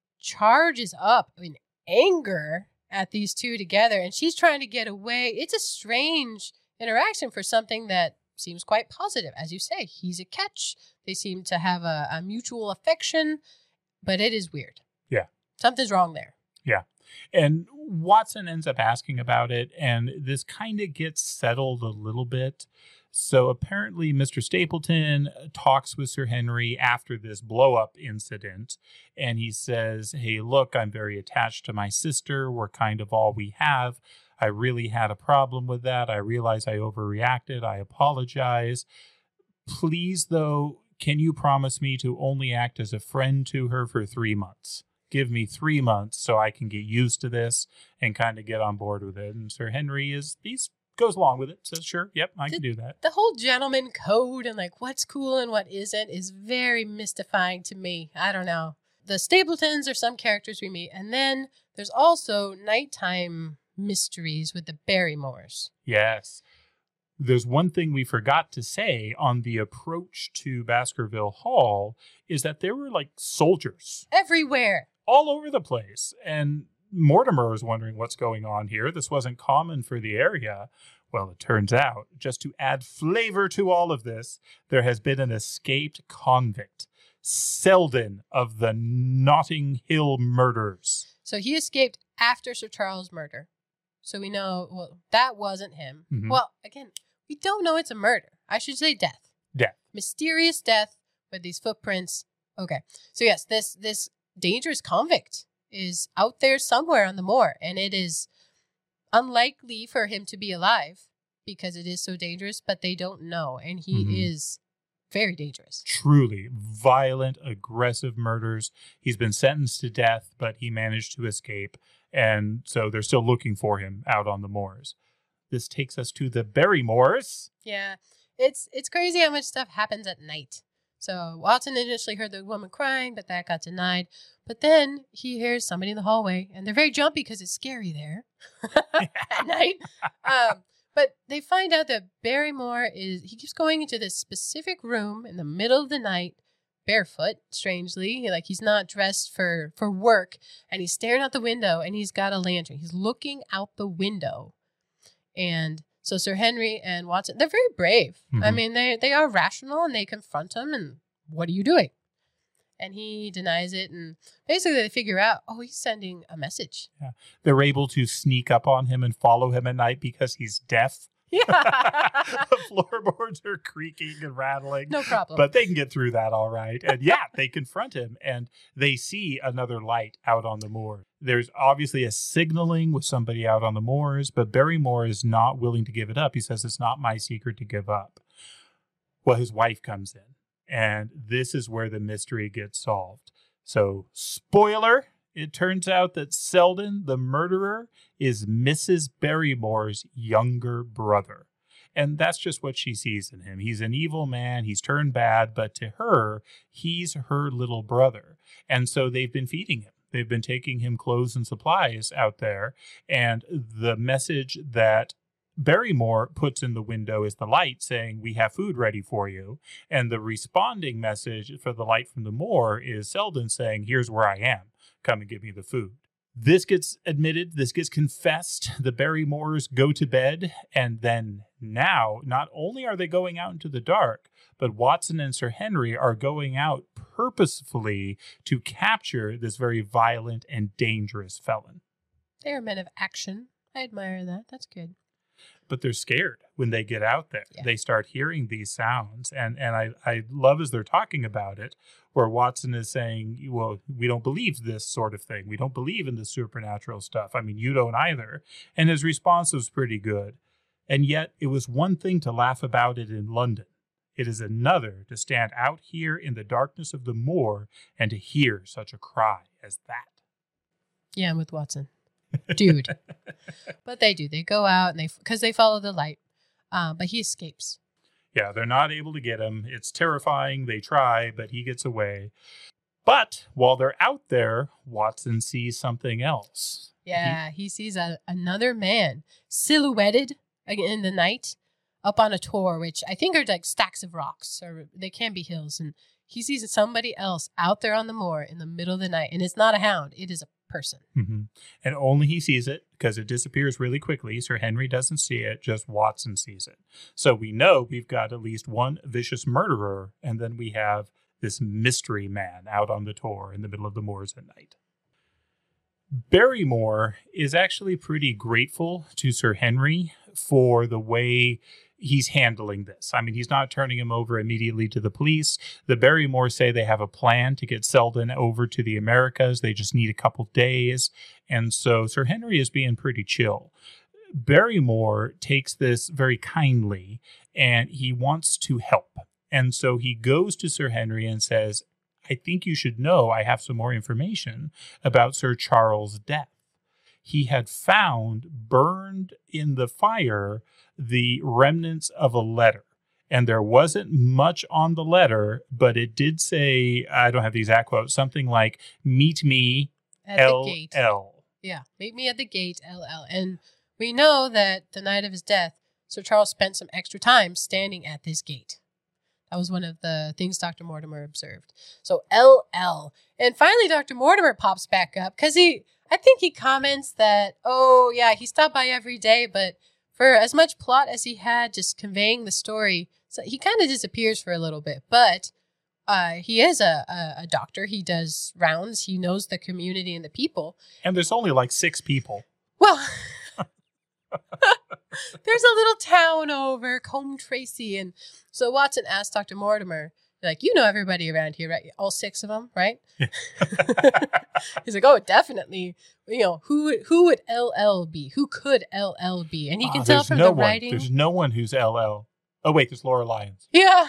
charges up in anger at these two together, and she's trying to get away. It's a strange interaction for something that seems quite positive. As you say, he's a catch. They seem to have a, a mutual affection, but it is weird. Yeah. Something's wrong there. Yeah. And Watson ends up asking about it, and this kind of gets settled a little bit. So apparently Mister Stapleton talks with Sir Henry after this blow-up incident, and he says, hey, look, I'm very attached to my sister. We're kind of all we have. I really had a problem with that. I realize I overreacted. I apologize. Please, though, can you promise me to only act as a friend to her for three months? Give me three months so I can get used to this and kind of get on board with it. And Sir Henry is, he's goes along with it, says, sure, yep, I can do that. The whole gentleman code and like what's cool and what isn't is very mystifying to me. I don't know. The Stapletons are some characters we meet. And then there's also nighttime mysteries with the Barrymores. Yes. There's one thing we forgot to say on the approach to Baskerville Hall is that there were like soldiers Everywhere. all over the place. And Mortimer was wondering what's going on here. This wasn't common for the area. Well, it turns out, just to add flavor to all of this, there has been an escaped convict, Selden of the Notting Hill murders. So he escaped after Sir Charles' murder. So we know, well, that wasn't him. Mhm. Well, again, we don't know it's a murder. I should say death. Death. Mysterious death with these footprints. Okay. So yes, this this dangerous convict is out there somewhere on the moor, and it is unlikely for him to be alive because it is so dangerous, but they don't know, and he Mhm. is very dangerous. Truly violent, aggressive murders. He's been sentenced to death, but he managed to escape, and so they're still looking for him out on the moors. This takes us to the Barrymores. Yeah, it's it's crazy how much stuff happens at night. So Watson initially heard the woman crying, but that got denied. But then he hears somebody in the hallway, and they're very jumpy because it's scary there at night. Um, but they find out that Barrymore is, he keeps going into this specific room in the middle of the night, barefoot, strangely. Like he's not dressed for, for work, and he's staring out the window, and he's got a lantern. He's looking out the window. And so Sir Henry and Watson, they're very brave. Mm-hmm. I mean, they they are rational, and they confront him, and what are you doing? And he denies it, and basically they figure out, oh, he's sending a message. Yeah. They're able to sneak up on him and follow him at night because he's deaf. Yeah. The floorboards are creaking and rattling. No problem. But they can get through that all right. And yeah, they confront him and they see another light out on the moor. There's obviously a signaling with somebody out on the moors, but Barrymore is not willing to give it up. He says, it's not my secret to give up. Well, his wife comes in, and this is where the mystery gets solved. So, spoiler, it turns out that Selden, the murderer, is Missus Barrymore's younger brother. And that's just what she sees in him. He's an evil man. He's turned bad. But to her, he's her little brother. And so they've been feeding him. They've been taking him clothes and supplies out there. And the message that Barrymore puts in the window is the light saying, we have food ready for you. And the responding message for the light from the moor is Selden saying, here's where I am. Come and give me the food. This gets admitted. This gets confessed. The Barrymores go to bed. And then now, not only are they going out into the dark, but Watson and Sir Henry are going out purposefully to capture this very violent and dangerous felon. They are men of action. I admire that. That's good. But they're scared when they get out there. Yeah. They start hearing these sounds. And and I, I love as they're talking about it, where Watson is saying, well, we don't believe this sort of thing. We don't believe in the supernatural stuff. I mean, you don't either. And his response was pretty good. And yet it was one thing to laugh about it in London. It is another to stand out here in the darkness of the moor and to hear such a cry as that. Yeah, I'm with Watson. Dude. But they do. They go out and they, because they follow the light. Uh, but he escapes. Yeah, they're not able to get him. It's terrifying. They try, but he gets away. But while they're out there, Watson sees something else. Yeah, he, he sees a, another man silhouetted in the night up on a tor, which I think are like stacks of rocks, or they can be hills. And he sees somebody else out there on the moor in the middle of the night. And it's not a hound. It is a person. Mm-hmm. And only he sees it because it disappears really quickly. Sir Henry doesn't see it. Just Watson sees it. So we know we've got at least one vicious murderer. And then we have this mystery man out on the tor in the middle of the moors at night. Barrymore is actually pretty grateful to Sir Henry for the way he's handling this. I mean, he's not turning him over immediately to the police. The Barrymores say they have a plan to get Selden over to the Americas. They just need a couple days. And so Sir Henry is being pretty chill. Barrymore takes this very kindly and he wants to help. And so he goes to Sir Henry and says, I think you should know I have some more information about Sir Charles' death. He had found burned in the fire the remnants of a letter. And there wasn't much on the letter, but it did say, I don't have the exact quote, something like, meet me, At L L. the gate. Yeah, meet me at the gate, L L. And we know that the night of his death, Sir Charles spent some extra time standing at this gate. That was one of the things Doctor Mortimer observed. So L L. And finally, Doctor Mortimer pops back up because he, I think he comments that, oh, yeah, he stopped by every day, but for as much plot as he had just conveying the story, so he kind of disappears for a little bit. But uh, he is a, a, a doctor. He does rounds. He knows the community and the people. And there's only like six people. Well... There's a little town over Combe Tracy, and so Watson asked Doctor Mortimer, like, you know everybody around here, right? All six of them, right? He's like, oh, definitely. You know, who would, who would L L be? Who could L L be? And he can oh, tell from no the one. writing. There's no one who's L L. Oh, wait, there's Laura Lyons. Yeah.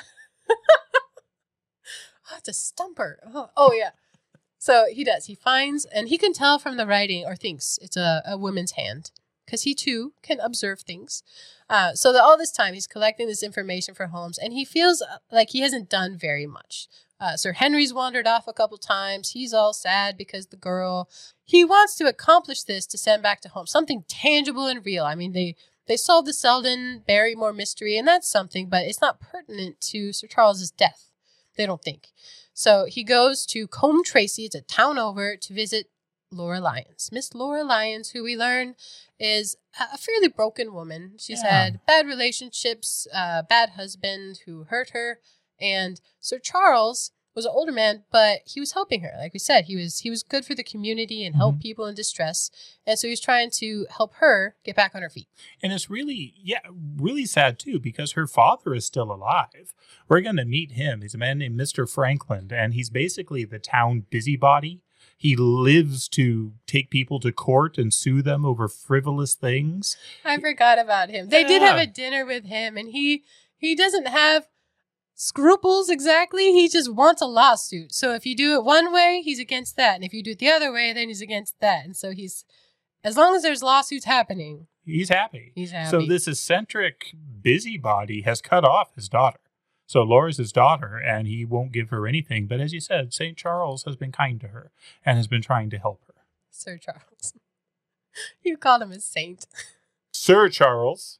Oh, it's a stumper. Oh, oh, yeah. So he does. He finds, and he can tell from the writing, or thinks it's a, a woman's hand. Because he, too, can observe things. Uh, so that all this time, he's collecting this information for Holmes, and he feels like he hasn't done very much. Uh, Sir Henry's wandered off a couple times. He's all sad because the girl... He wants to accomplish this to send back to Holmes, something tangible and real. I mean, they, they solved the Selden Barrymore mystery, and that's something, but it's not pertinent to Sir Charles's death, they don't think. So he goes to Combe Tracy, it's a town over, to visit Laura Lyons. Miss Laura Lyons, who we learn is a fairly broken woman. She's yeah. had bad relationships, uh, bad husband who hurt her, and Sir Charles was an older man, but he was helping her. Like we said, he was he was good for the community and help mm-hmm. people in distress, and so he was trying to help her get back on her feet. And it's really, yeah, really sad too, because her father is still alive. We're going to meet him. He's a man named Mister Franklin, and he's basically the town busybody. He lives to take people to court and sue them over frivolous things. I forgot about him. They yeah. did have a dinner with him, and he he doesn't have scruples exactly. He just wants a lawsuit. So if you do it one way, he's against that. And if you do it the other way, then he's against that. And so he's, as long as there's lawsuits happening, he's happy. He's happy. So this eccentric busybody has cut off his daughter. So Laura's his daughter, and he won't give her anything. But as you said, Saint Charles has been kind to her and has been trying to help her. Sir Charles. You called him a saint. Sir Charles.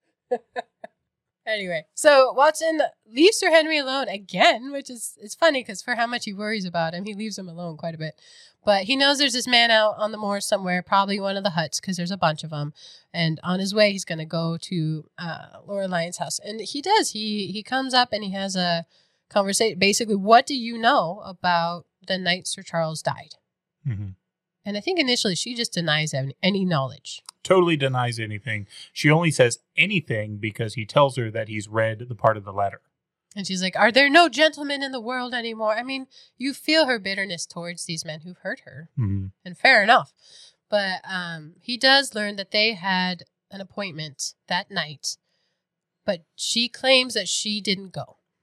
Anyway, so Watson leaves Sir Henry alone again, which is it's funny because for how much he worries about him, he leaves him alone quite a bit. But he knows there's this man out on the moor somewhere, probably one of the huts, because there's a bunch of them. And on his way, he's going to go to uh, Laura Lyons' house. And he does. He he comes up and he has a conversation. Basically, what do you know about the night Sir Charles died? Mm-hmm. And I think initially she just denies any, any knowledge. Totally denies anything. She only says anything because he tells her that he's read the part of the letter. And she's like, are there no gentlemen in the world anymore? I mean, you feel her bitterness towards these men who've hurt her. Mm-hmm. And fair enough. But um, he does learn that they had an appointment that night. But she claims that she didn't go.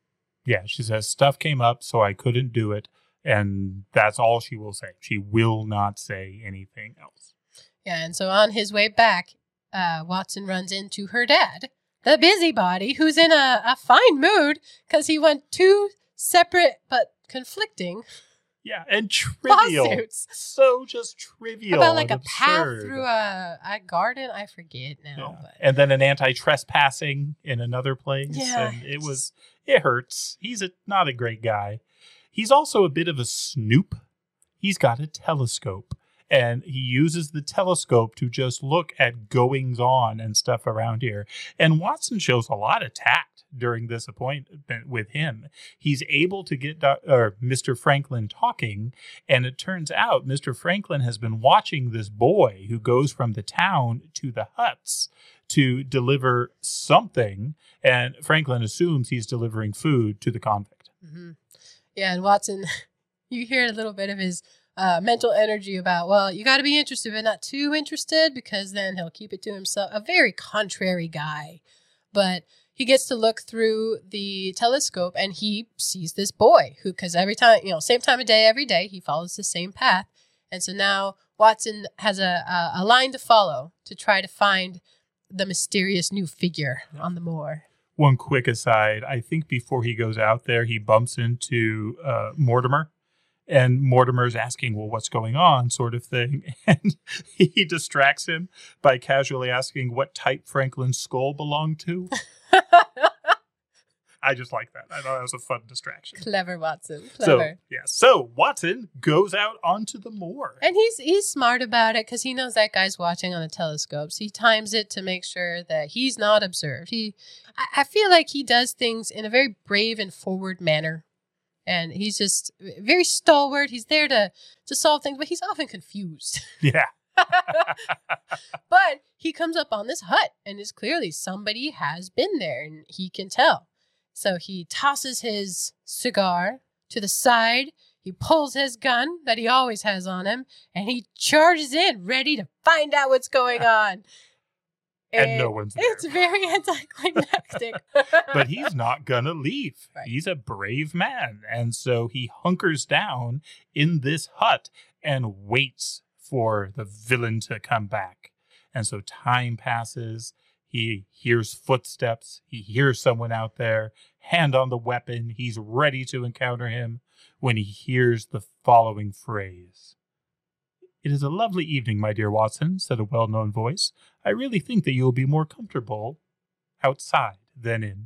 Yeah, she says, stuff came up, so I couldn't do it. And that's all she will say. She will not say anything else. Yeah, and so on his way back, uh, Watson runs into her dad, the busybody, who's in a, a fine mood because he won two separate but conflicting Yeah, and trivial. lawsuits. So just trivial. About like a absurd. path through a, a garden. I forget now. Yeah. But. And then an anti-trespassing in another place. Yeah. And it was, it hurts. He's a, not a great guy. He's also a bit of a snoop. He's got a telescope. And he uses the telescope to just look at goings on and stuff around here. And Watson shows a lot of tact during this appointment with him. He's able to get Do- or Mister Franklin talking. And it turns out Mister Franklin has been watching this boy who goes from the town to the huts to deliver something. And Franklin assumes he's delivering food to the convict. Mm-hmm. Yeah, and Watson, you hear a little bit of his uh, mental energy about, well, you got to be interested, but not too interested, because then he'll keep it to himself. A very contrary guy. But he gets to look through the telescope and he sees this boy who, because every time, you know, same time of day, every day, he follows the same path. And so now Watson has a, a, a line to follow to try to find the mysterious new figure on the moor. One quick aside, I think before he goes out there, he bumps into uh, Mortimer. And Mortimer's asking, well, what's going on, sort of thing. And he distracts him by casually asking what type Franklin's skull belonged to. I just like that. I thought that was a fun distraction. Clever Watson. Clever. So, yeah. So Watson goes out onto the moor. And he's he's smart about it because he knows that guy's watching on the telescopes. He times it to make sure that he's not observed. He, I, I feel like he does things in a very brave and forward manner. And he's just very stalwart. He's there to, to solve things, but he's often confused. Yeah. But he comes up on this hut, and it's clearly somebody has been there, and he can tell. So he tosses his cigar to the side. He pulls his gun that he always has on him, and he charges in, ready to find out what's going on. And, and no one's there. It's very anticlimactic. But he's not going to leave. Right. He's a brave man. And so he hunkers down in this hut and waits for the villain to come back. And so time passes. He hears footsteps. He hears someone out there. Hand on the weapon. He's ready to encounter him when he hears the following phrase. "It is a lovely evening, my dear Watson," said a well-known voice. "I really think that you will be more comfortable outside than in."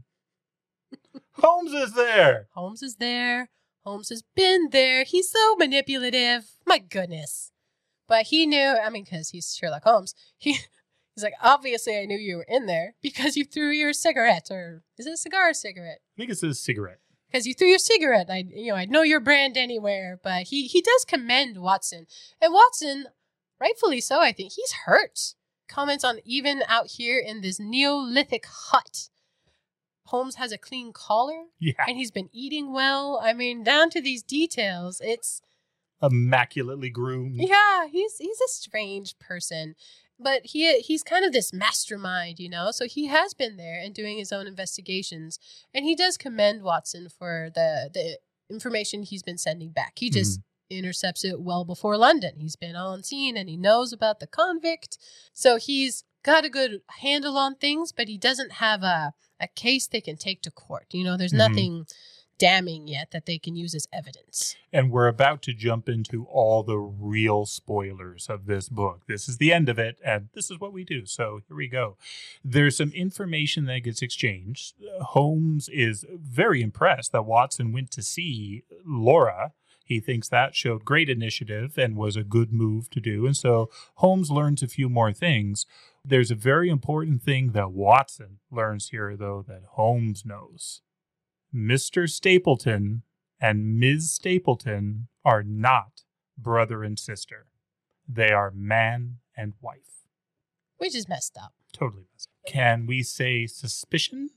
Holmes is there! Holmes is there. Holmes has been there. He's so manipulative. My goodness. But he knew, I mean, because he's Sherlock Holmes. He, he's like, obviously I knew you were in there because you threw your cigarette. Or is it a cigar or cigarette? I think it says cigarette. Because you threw your cigarette. I, you know, I know your brand anywhere. But he, he does commend Watson. And Watson, rightfully so, I think, he's hurt. Comments on even out here in this Neolithic hut. Holmes has a clean collar. Yeah. And he's been eating well. I mean, down to these details, it's... immaculately groomed. Yeah, he's he's a strange person. But he he's kind of this mastermind, you know? So he has been there and doing his own investigations. And he does commend Watson for the, the information he's been sending back. He just mm-hmm. intercepts it well before London. He's been on scene and he knows about the convict. So he's got a good handle on things, but he doesn't have a, a case they can take to court. You know, there's mm-hmm. nothing damning yet that they can use as evidence. And we're about to jump into all the real spoilers of this book. This is the end of it, and this is what we do. So here we go. There's some information that gets exchanged. Holmes is very impressed that Watson went to see Laura. He thinks that showed great initiative and was a good move to do. And so Holmes learns a few more things. There's a very important thing that Watson learns here, though, that Holmes knows. Mister Stapleton and Miz Stapleton are not brother and sister. They are man and wife. Which is messed up. Totally messed up. Can we say suspicion?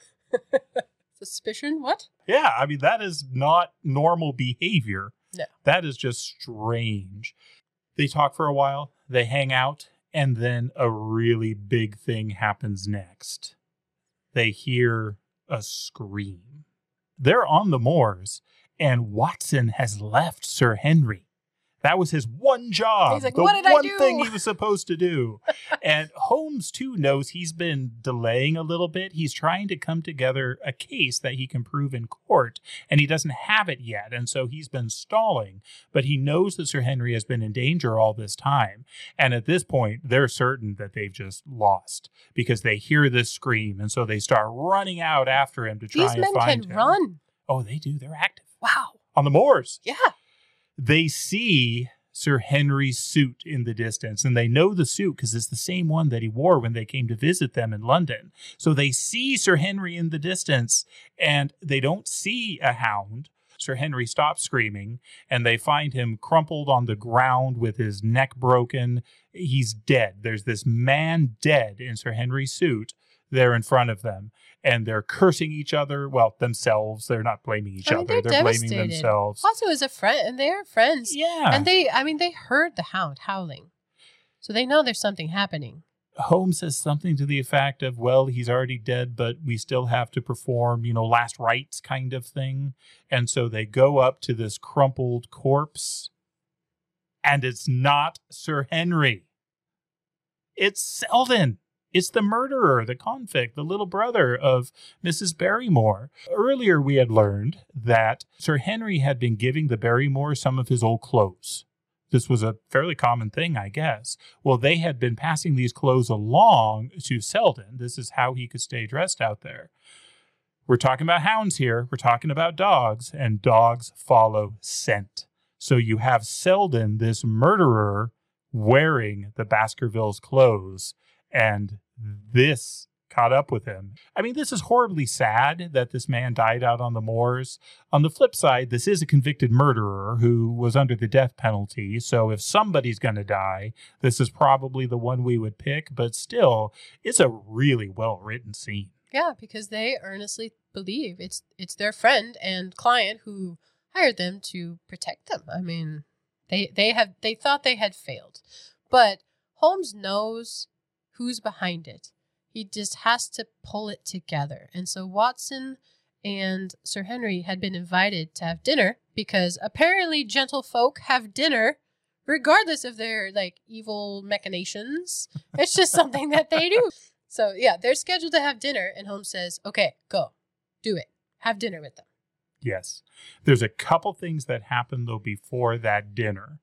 Suspicion? What? Yeah, I mean, that is not normal behavior. No. That is just strange. They talk for a while, they hang out, and then a really big thing happens next. They hear a scream. they're on the moors, and Watson has left Sir Henry. That was his one job. He's like, the what did I one do? thing he was supposed to do. And Holmes, too, knows he's been delaying a little bit. He's trying to come together a case that he can prove in court, and he doesn't have it yet. And so he's been stalling. But he knows that Sir Henry has been in danger all this time. And at this point, they're certain that they've just lost because they hear this scream. And so they start running out after him to try These and men find can him. run. Oh, they do. They're active. Wow. On the moors. Yeah. They see Sir Henry's suit in the distance, and they know the suit because it's the same one that he wore when they came to visit them in London. So they see Sir Henry in the distance, and they don't see a hound. Sir Henry stops screaming, and they find him crumpled on the ground with his neck broken. He's dead. There's this man dead in Sir Henry's suit there in front of them, and they're cursing each other, well, themselves. They're not blaming each I mean, other. they're They're blaming devastated. themselves. Also, as a friend, and they're friends. Yeah. And they, I mean, they heard the hound howling. So they know there's something happening. Holmes says something to the effect of, well, he's already dead, but we still have to perform, you know, last rites kind of thing. And so they go up to this crumpled corpse, and it's not Sir Henry. It's Selden. It's the murderer, the convict, the little brother of Missus Barrymore. Earlier, we had learned that Sir Henry had been giving the Barrymores some of his old clothes. This was a fairly common thing, I guess. Well, they had been passing these clothes along to Selden. This is how he could stay dressed out there. We're talking about hounds here. We're talking about dogs, and dogs follow scent. So you have Selden, this murderer, wearing the Baskervilles' clothes, and this caught up with him. I mean, this is horribly sad that this man died out on the moors. On the flip side, this is a convicted murderer who was under the death penalty. So if somebody's going to die, this is probably the one we would pick. But still, it's a really well-written scene. Yeah, because they earnestly believe it's it's their friend and client who hired them to protect them. I mean, they they have they thought they had failed. But Holmes knows who's behind it. He just has to pull it together. And so Watson and Sir Henry had been invited to have dinner because apparently gentlefolk have dinner regardless of their like evil machinations. It's just something that they do. So yeah, they're scheduled to have dinner, and Holmes says, okay, go, do it. Have dinner with them. Yes. There's a couple things that happen, though, before that dinner.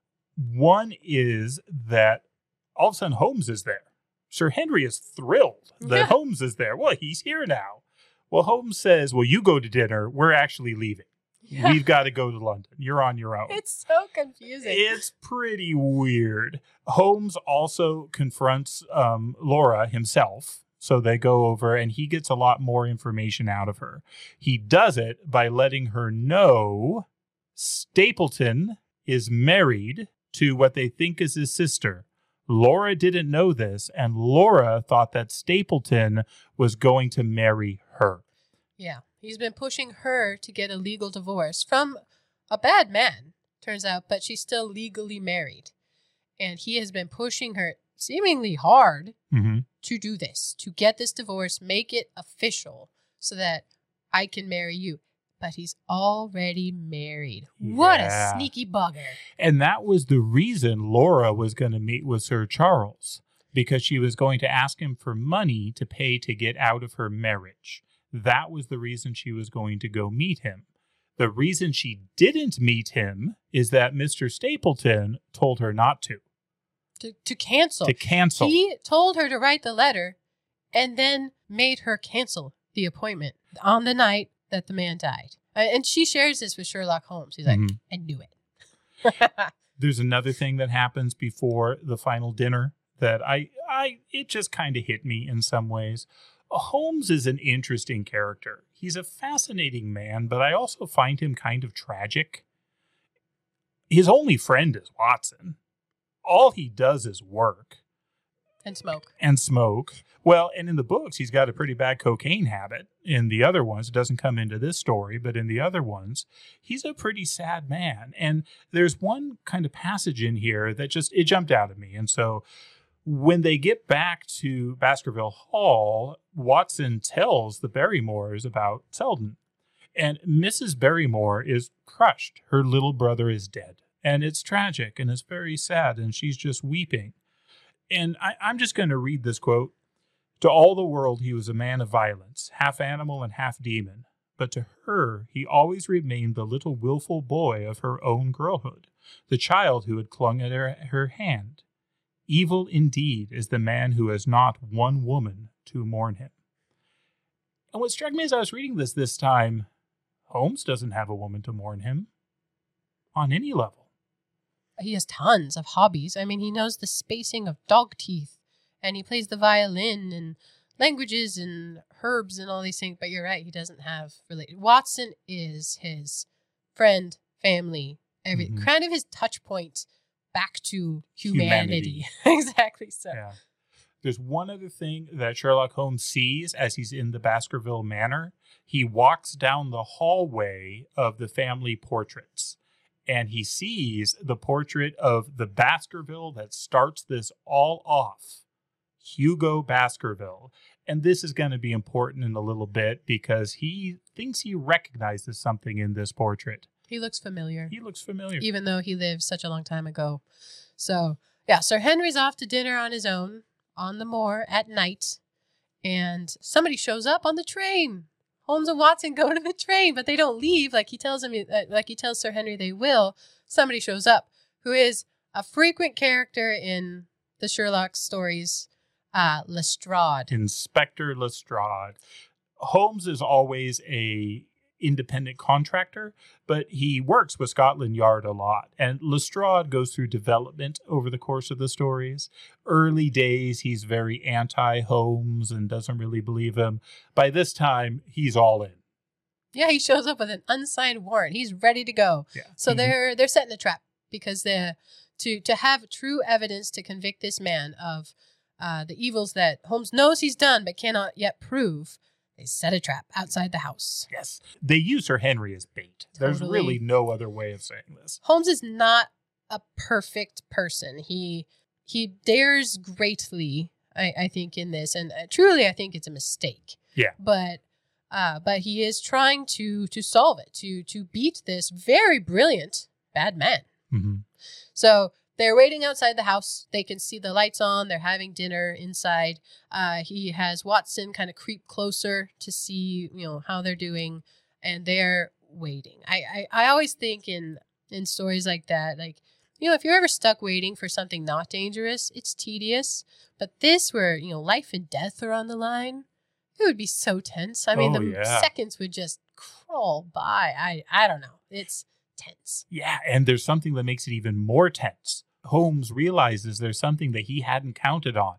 One is that all of a sudden Holmes is there. Sir Henry is thrilled that Yeah. Holmes is there. Well, he's here now. Well, Holmes says, well, you go to dinner. We're actually leaving. Yeah. We've got to go to London. You're on your own. It's so confusing. It's pretty weird. Holmes also confronts um, Laura himself. So they go over and he gets a lot more information out of her. He does it by letting her know Stapleton is married to what they think is his sister. Laura didn't know this, and Laura thought that Stapleton was going to marry her. Yeah. He's been pushing her to get a legal divorce from a bad man, turns out, but she's still legally married. And he has been pushing her seemingly hard Mm-hmm. to do this, to get this divorce, make it official so that I can marry you. But he's already married. What Yeah. a sneaky bugger. And that was the reason Laura was going to meet with Sir Charles, because she was going to ask him for money to pay to get out of her marriage. That was the reason she was going to go meet him. The reason she didn't meet him is that Mister Stapleton told her not to. To, to cancel. To cancel. He told her to write the letter and then made her cancel the appointment on the night that the man died. Uh, And she shares this with Sherlock Holmes. He's like, Mhm. I knew it. There's another thing that happens before the final dinner that I, I, it just kind of hit me in some ways. Holmes is an interesting character. He's a fascinating man, but I also find him kind of tragic. His only friend is Watson. All he does is work And smoke. and smoke. Well, and in the books, he's got a pretty bad cocaine habit. In the other ones, it doesn't come into this story, but in the other ones, he's a pretty sad man. And there's one kind of passage in here that just, it jumped out at me. And so when they get back to Baskerville Hall, Watson tells the Barrymores about Selden. And Missus Barrymore is crushed. Her little brother is dead. And it's tragic and it's very sad, and she's just weeping. And I, I'm just going to read this quote. To all the world, he was a man of violence, half animal and half demon. But to her, he always remained the little willful boy of her own girlhood, the child who had clung at her, her hand. Evil indeed is the man who has not one woman to mourn him. And what struck me as I was reading this this time, Holmes doesn't have a woman to mourn him on any level. He has tons of hobbies. I mean, he knows the spacing of dog teeth, and he plays the violin and languages and herbs and all these things. But you're right, he doesn't have related. Watson is his friend, family, every mm-hmm. kind of his touch point back to humanity. humanity. Exactly so. Yeah. There's one other thing that Sherlock Holmes sees as he's in the Baskerville Manor. He walks down the hallway of the family portraits, and he sees the portrait of the Baskerville that starts this all off, Hugo Baskerville. And this is going to be important in a little bit because he thinks he recognizes something in this portrait. He looks familiar. He looks familiar. Even though he lived such a long time ago. So, yeah, Sir Henry's off to dinner on his own on the moor at night, and somebody shows up on the train. Holmes and Watson go to the train, but they don't leave like he tells him, like he tells Sir Henry they will. Somebody shows up who is a frequent character in the Sherlock stories, uh, Lestrade. Inspector Lestrade. Holmes is always a independent contractor, but he works with Scotland Yard a lot. And Lestrade goes through development over the course of the stories. Early days, he's very anti-Holmes and doesn't really believe him. By this time, he's all in. Yeah, he shows up with an unsigned warrant. He's ready to go. Yeah. So mm-hmm. they're they're setting a trap because they to to have true evidence to convict this man of uh, the evils that Holmes knows he's done but cannot yet prove. They set a trap outside the house. Yes. They use Sir Henry as bait. Totally. There's really no other way of saying this. Holmes is not a perfect person. He he dares greatly, I, I think, in this. And uh, truly, I think it's a mistake. Yeah. But uh, but he is trying to to solve it, to to beat this very brilliant bad man. Mm-hmm. So they're waiting outside the house. They can see the lights on. They're having dinner inside. Uh, he has Watson kind of creep closer to see, you know, how they're doing, and they're waiting. I, I, I always think in in stories like that, like, you know, if you're ever stuck waiting for something not dangerous, it's tedious. But this, where, you know, life and death are on the line, it would be so tense. I mean, oh, the yeah. seconds would just crawl by. I I don't know. It's tense. Yeah, and there's something that makes it even more tense. Holmes realizes there's something that he hadn't counted on.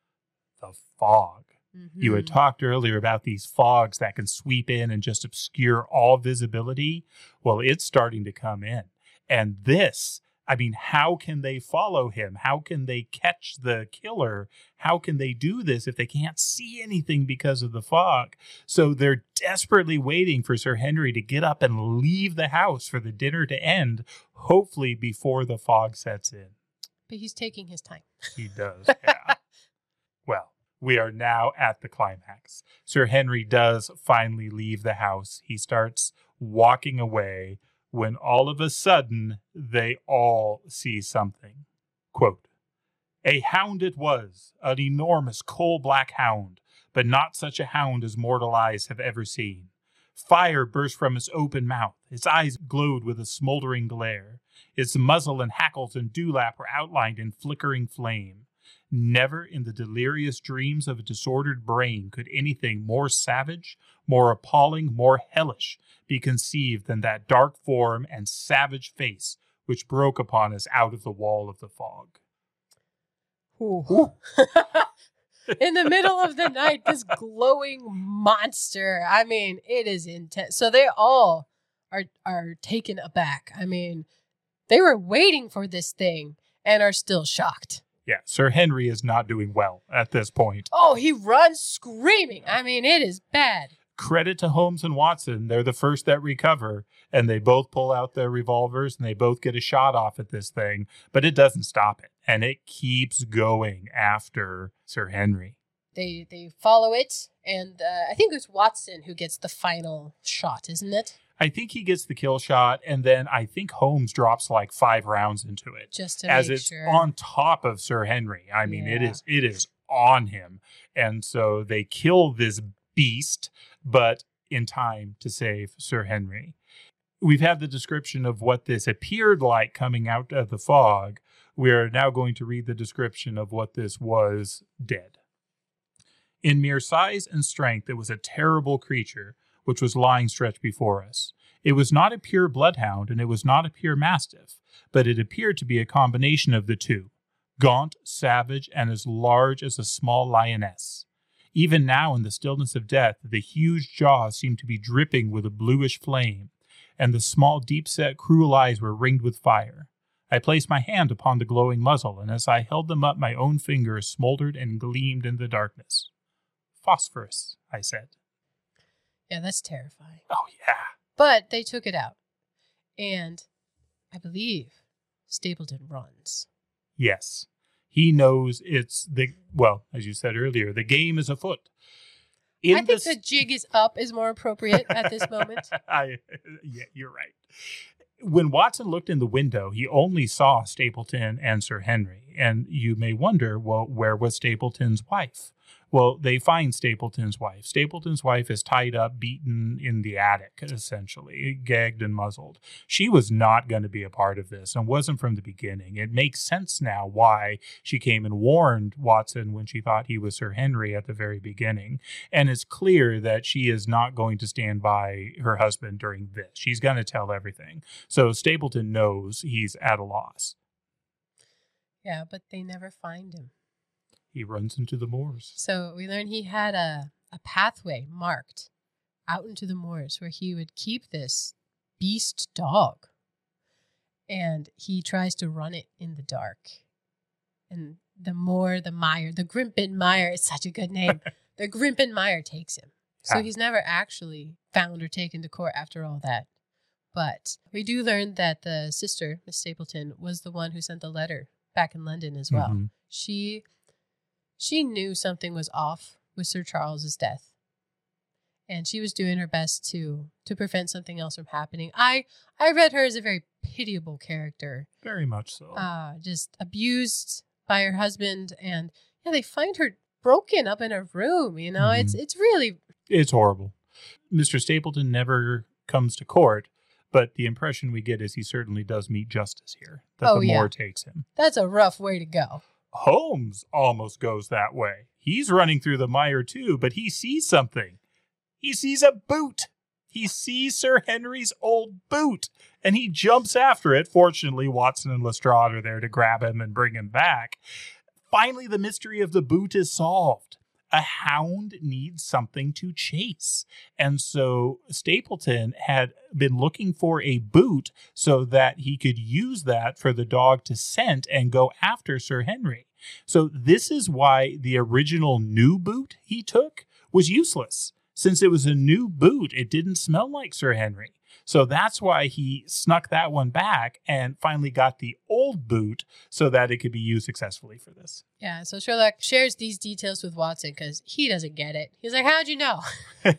The fog. Mm-hmm. You had talked earlier about these fogs that can sweep in and just obscure all visibility. Well, it's starting to come in. And this, I mean, how can they follow him? How can they catch the killer? How can they do this if they can't see anything because of the fog? So they're desperately waiting for Sir Henry to get up and leave the house for the dinner to end, hopefully before the fog sets in. But he's taking his time. He does, yeah. Well, we are now at the climax. Sir Henry does finally leave the house. He starts walking away when all of a sudden they all see something. Quote, "A hound it was, an enormous coal-black hound, but not such a hound as mortal eyes have ever seen. Fire burst from its open mouth. Its eyes glowed with a smoldering glare. Its muzzle and hackles and dewlap were outlined in flickering flame. Never in the delirious dreams of a disordered brain could anything more savage, more appalling, more hellish be conceived than that dark form and savage face which broke upon us out of the wall of the fog." Ooh. Ooh. In the middle of the night, this glowing monster. I mean, it is intense. So they all are are taken aback. I mean, they were waiting for this thing and are still shocked. Yeah, Sir Henry is not doing well at this point. Oh, he runs screaming. I mean, it is bad. Credit to Holmes and Watson. They're the first that recover, and they both pull out their revolvers, and they both get a shot off at this thing, but it doesn't stop it, and it keeps going after Sir Henry. they they follow it, and uh, I think it's Watson who gets the final shot, isn't it? I think he gets the kill shot, and then I think Holmes drops like five rounds into it. Just to as make it's sure. on top of Sir Henry. I mean, it Yeah. is it is on him. And so they kill this beast, but in time to save Sir Henry. We've had the description of what this appeared like coming out of the fog. We're now going to read the description of what this was dead. In mere size and strength, it was a terrible creature, which was lying stretched before us. It was not a pure bloodhound, and it was not a pure mastiff, but it appeared to be a combination of the two, gaunt, savage, and as large as a small lioness. Even now, in the stillness of death, the huge jaws seemed to be dripping with a bluish flame, and the small, deep-set, cruel eyes were ringed with fire. I placed my hand upon the glowing muzzle, and as I held them up, my own fingers smoldered and gleamed in the darkness. Phosphorus, I said. Yeah, that's terrifying. Oh, yeah. But they took it out. And I believe Stapleton runs. Yes. He knows it's the, well, as you said earlier, the game is afoot. In I think this... the jig is up is more appropriate at this moment. I, yeah, you're right. When Watson looked in the window, he only saw Stapleton and Sir Henry. And you may wonder, well, where was Stapleton's wife? Well, they find Stapleton's wife. Stapleton's wife is tied up, beaten in the attic, essentially, gagged and muzzled. She was not going to be a part of this and wasn't from the beginning. It makes sense now why she came and warned Watson when she thought he was Sir Henry at the very beginning. And it's clear that she is not going to stand by her husband during this. She's going to tell everything. So Stapleton knows he's at a loss. Yeah, but they never find him. He runs into the moors. So we learned he had a, a pathway marked out into the moors where he would keep this beast dog. And he tries to run it in the dark. And the moor, the mire, the Grimpen Mire is such a good name. The Grimpen Mire takes him. So Yeah. he's never actually found or taken to court after all that. But we do learn that the sister, Miss Stapleton, was the one who sent the letter back in London as well. Mhm. She she knew something was off with Sir Charles's death. And she was doing her best to to prevent something else from happening. I I read her as a very pitiable character. Very much so. Uh, just abused by her husband, and yeah, they find her broken up in a room, you know. Mhm. It's it's really It's horrible. Mister Stapleton never comes to court, but the impression we get is he certainly does meet justice here, that Oh, the yeah. moor takes him. that's a rough way to go. Holmes almost goes that way. He's running through the mire too, but he sees something. He sees a boot. He sees Sir Henry's old boot, and he jumps after it. Fortunately, Watson and Lestrade are there to grab him and bring him back. Finally, the mystery of the boot is solved. A hound needs something to chase. And so Stapleton had been looking for a boot so that he could use that for the dog to scent and go after Sir Henry. So this is why the original new boot he took was useless. Since it was a new boot, it didn't smell like Sir Henry. So that's why he snuck that one back and finally got the old boot so that it could be used successfully for this. Yeah, so Sherlock shares these details with Watson because he doesn't get it. He's like, how'd you know? But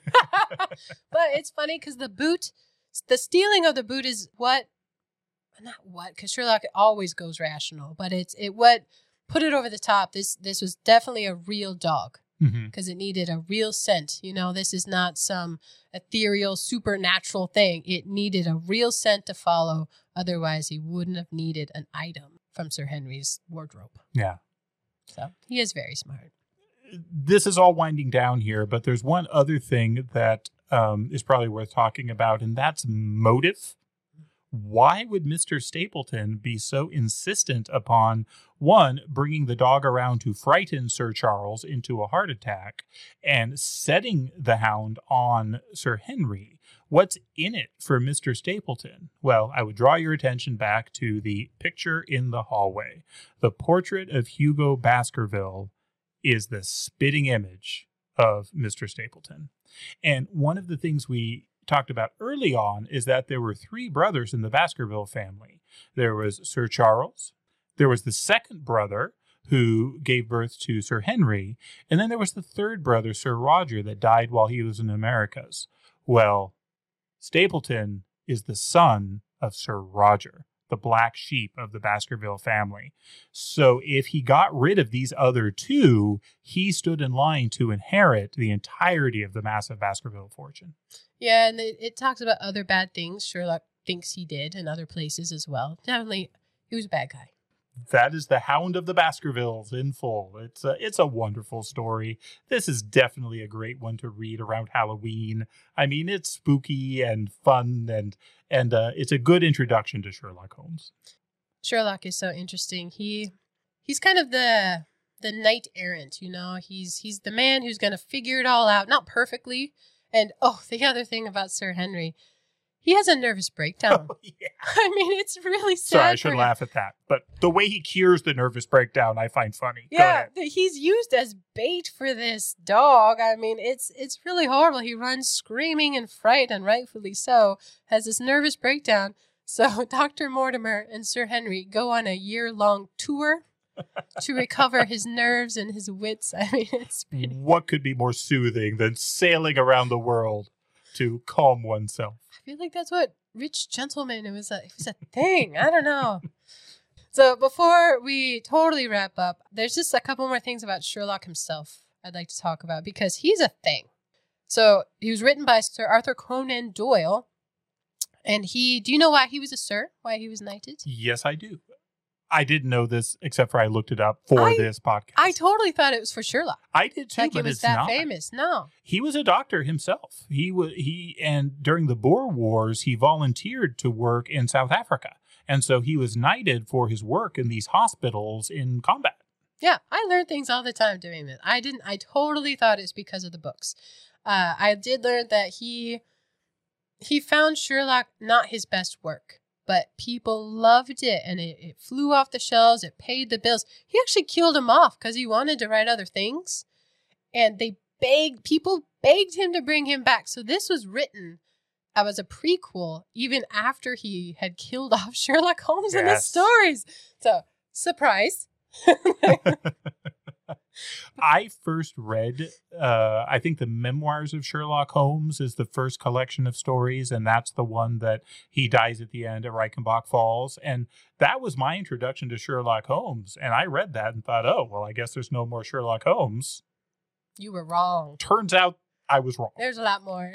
it's funny because the boot, the stealing of the boot is what, not what, because Sherlock always goes rational, but it's it what put it over the top. This this was definitely a real dog Mm-hmm. because it needed a real scent. You know, this is not some ethereal, supernatural thing. It needed a real scent to follow. Otherwise, he wouldn't have needed an item from Sir Henry's wardrobe. Yeah. So he is very smart. This is all winding down here, but there's one other thing that um, is probably worth talking about, and that's motive. Why would Mister Stapleton be so insistent upon, one, bringing the dog around to frighten Sir Charles into a heart attack, and setting the hound on Sir Henry? What's in it for Mister Stapleton? Well, I would draw your attention back to the picture in the hallway. The portrait of Hugo Baskerville is the spitting image of Mister Stapleton. And one of the things we talked about early on is that there were three brothers in the Baskerville family. There was Sir Charles, there was the second brother, who gave birth to Sir Henry. And then there was the third brother, Sir Roger, that died while he was in the Americas. Well, Stapleton is the son of Sir Roger, the black sheep of the Baskerville family. So if he got rid of these other two, he stood in line to inherit the entirety of the massive Baskerville fortune. Yeah, and it, it talks about other bad things Sherlock thinks he did in other places as well. Definitely, he was a bad guy. That is the Hound of the Baskervilles in full. It's a, it's a wonderful story. This is definitely a great one to read around Halloween. I mean, it's spooky and fun, and and uh, it's a good introduction to Sherlock Holmes. Sherlock is so interesting. He he's kind of the the knight errant, you know. He's he's the man who's going to figure it all out, not perfectly. And oh, the other thing about Sir Henry, he has a nervous breakdown. Oh, yeah. I mean, it's really sad. Sorry, I should laugh at that. But the way he cures the nervous breakdown, I find funny. Yeah, he's used as bait for this dog. I mean, it's it's really horrible. He runs screaming and fright, and rightfully so, has this nervous breakdown. So Doctor Mortimer and Sir Henry go on a year-long tour to recover his nerves and his wits. I mean, it's pretty... What could be more soothing than sailing around the world to calm oneself? I feel like that's what rich gentlemen, it was a, it was a thing. I don't know. So before we totally wrap up, there's just a couple more things about Sherlock himself I'd like to talk about because he's a thing. So he was written by Sir Arthur Conan Doyle. And he, do you know why he was a sir? Why he was knighted? Yes, I do. I didn't know this except for I looked it up for I, this podcast. I totally thought it was for Sherlock. I did too, like but it was it's that not. famous. No. He was a doctor himself. He was he and during the Boer Wars, he volunteered to work in South Africa. And so he was knighted for his work in these hospitals in combat. Yeah, I learned things all the time doing this. I didn't I totally thought it's because of the books. Uh, I did learn that he he found Sherlock not his best work. But people loved it, and it, it flew off the shelves. It paid the bills. He actually killed him off because he wanted to write other things. And they begged, people begged him to bring him back. So this was written as a prequel, even after he had killed off Sherlock Holmes yes. in the stories. So, surprise. I first read, uh, I think the Memoirs of Sherlock Holmes is the first collection of stories, and that's the one that he dies at the end at Reichenbach Falls. And that was my introduction to Sherlock Holmes. And I read that and thought, oh, well, I guess there's no more Sherlock Holmes. You were wrong. Turns out I was wrong. There's a lot more.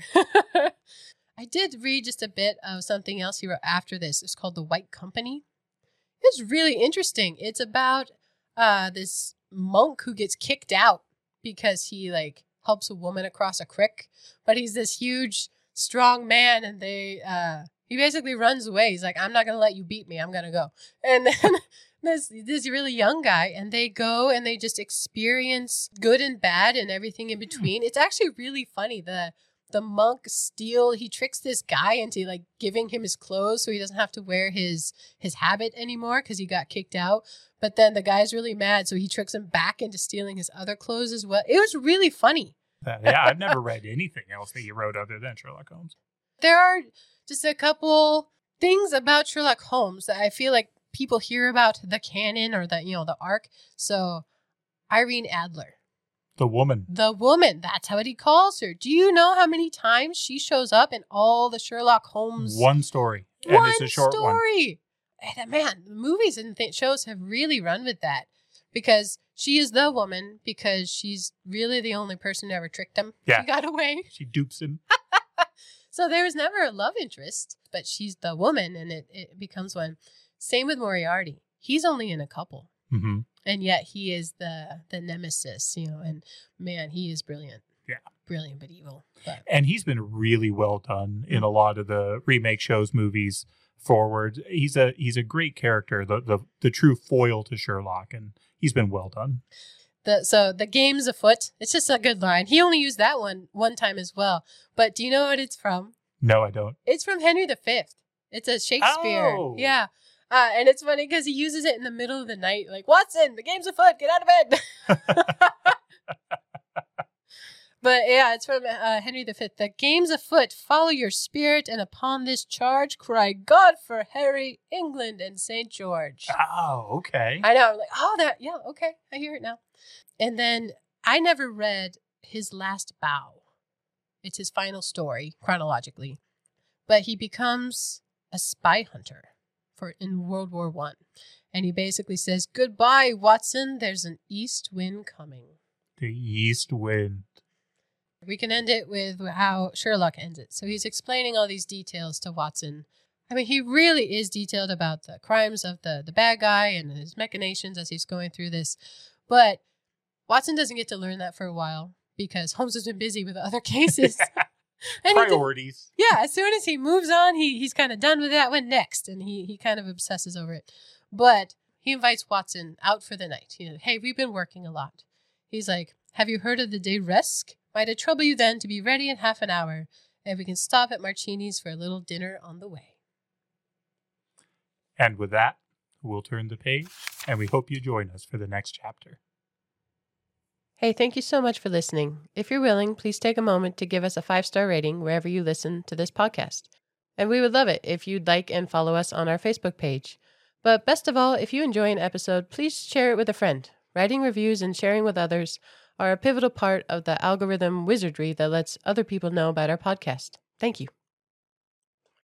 I did read just a bit of something else he wrote after this. It's called The White Company. It's really interesting. It's about uh, this monk who gets kicked out because he like helps a woman across a creek, but he's this huge strong man, and they uh he basically runs away. He's like, I'm not gonna let you beat me, I'm gonna go. And then this this really young guy, and they go and they just experience good and bad and everything in between. It's actually really funny. The the monk steal he tricks this guy into like giving him his clothes so he doesn't have to wear his his habit anymore because he got kicked out. But then the guy's really mad, so he tricks him back into stealing his other clothes as well. It was really funny. Uh, yeah, I've never read anything else that you wrote other than Sherlock Holmes. There are just a couple things about Sherlock Holmes that I feel like people hear about the canon or the, you know, the arc. So Irene Adler. The woman. The woman. That's what he calls her. Do you know how many times she shows up in all the Sherlock Holmes? One story. And one it's a short story. One. And man, movies and th- shows have really run with that because she is the woman because she's really the only person who ever tricked him. Yeah. She got away. She dupes him. So there was never a love interest, but she's the woman and it, it becomes one. Same with Moriarty. He's only in a couple. Mm-hmm. And yet he is the the nemesis, you know, and man, he is brilliant. Yeah. Brilliant, but evil. But. And he's been really well done in a lot of the remake shows, movies forward. He's a he's a great character, the the, the true foil to Sherlock, and he's been well done. The, so the game's afoot. It's just a good line. He only used that one one time as well. But do you know what it's from? No, I don't. It's from Henry the Fifth. It's a Shakespeare. Oh. Yeah. Uh, and it's funny because he uses it in the middle of the night. Like, Watson, the game's afoot. Get out of bed. But yeah, it's from uh, Henry the Fifth. The game's afoot. Follow your spirit, and upon this charge, cry God for Harry, England, and Saint George. Oh, okay. I know. I'm like, oh, that, yeah, okay. I hear it now. And then I never read his last bow. It's his final story, chronologically. But he becomes a spy hunter for in World War One. And he basically says, goodbye, Watson. There's an east wind coming. The east wind. We can end it with how Sherlock ends it. So he's explaining all these details to Watson. I mean, he really is detailed about the crimes of the, the bad guy and his machinations as he's going through this. But Watson doesn't get to learn that for a while because Holmes has been busy with other cases. And priorities. Did, yeah, as soon as he moves on, he he's kind of done with that one next, and he, he kind of obsesses over it. But he invites Watson out for the night. You know, hey, we've been working a lot. He's like, have you heard of the day Resque? Might it trouble you then to be ready in half an hour, and we can stop at Marcini's for a little dinner on the way. And with that, we'll turn the page, and we hope you join us for the next chapter. Hey, thank you so much for listening. If you're willing, please take a moment to give us a five-star rating wherever you listen to this podcast. And we would love it if you'd like and follow us on our Facebook page. But best of all, if you enjoy an episode, please share it with a friend. Writing reviews and sharing with others are a pivotal part of the algorithm wizardry that lets other people know about our podcast. Thank you.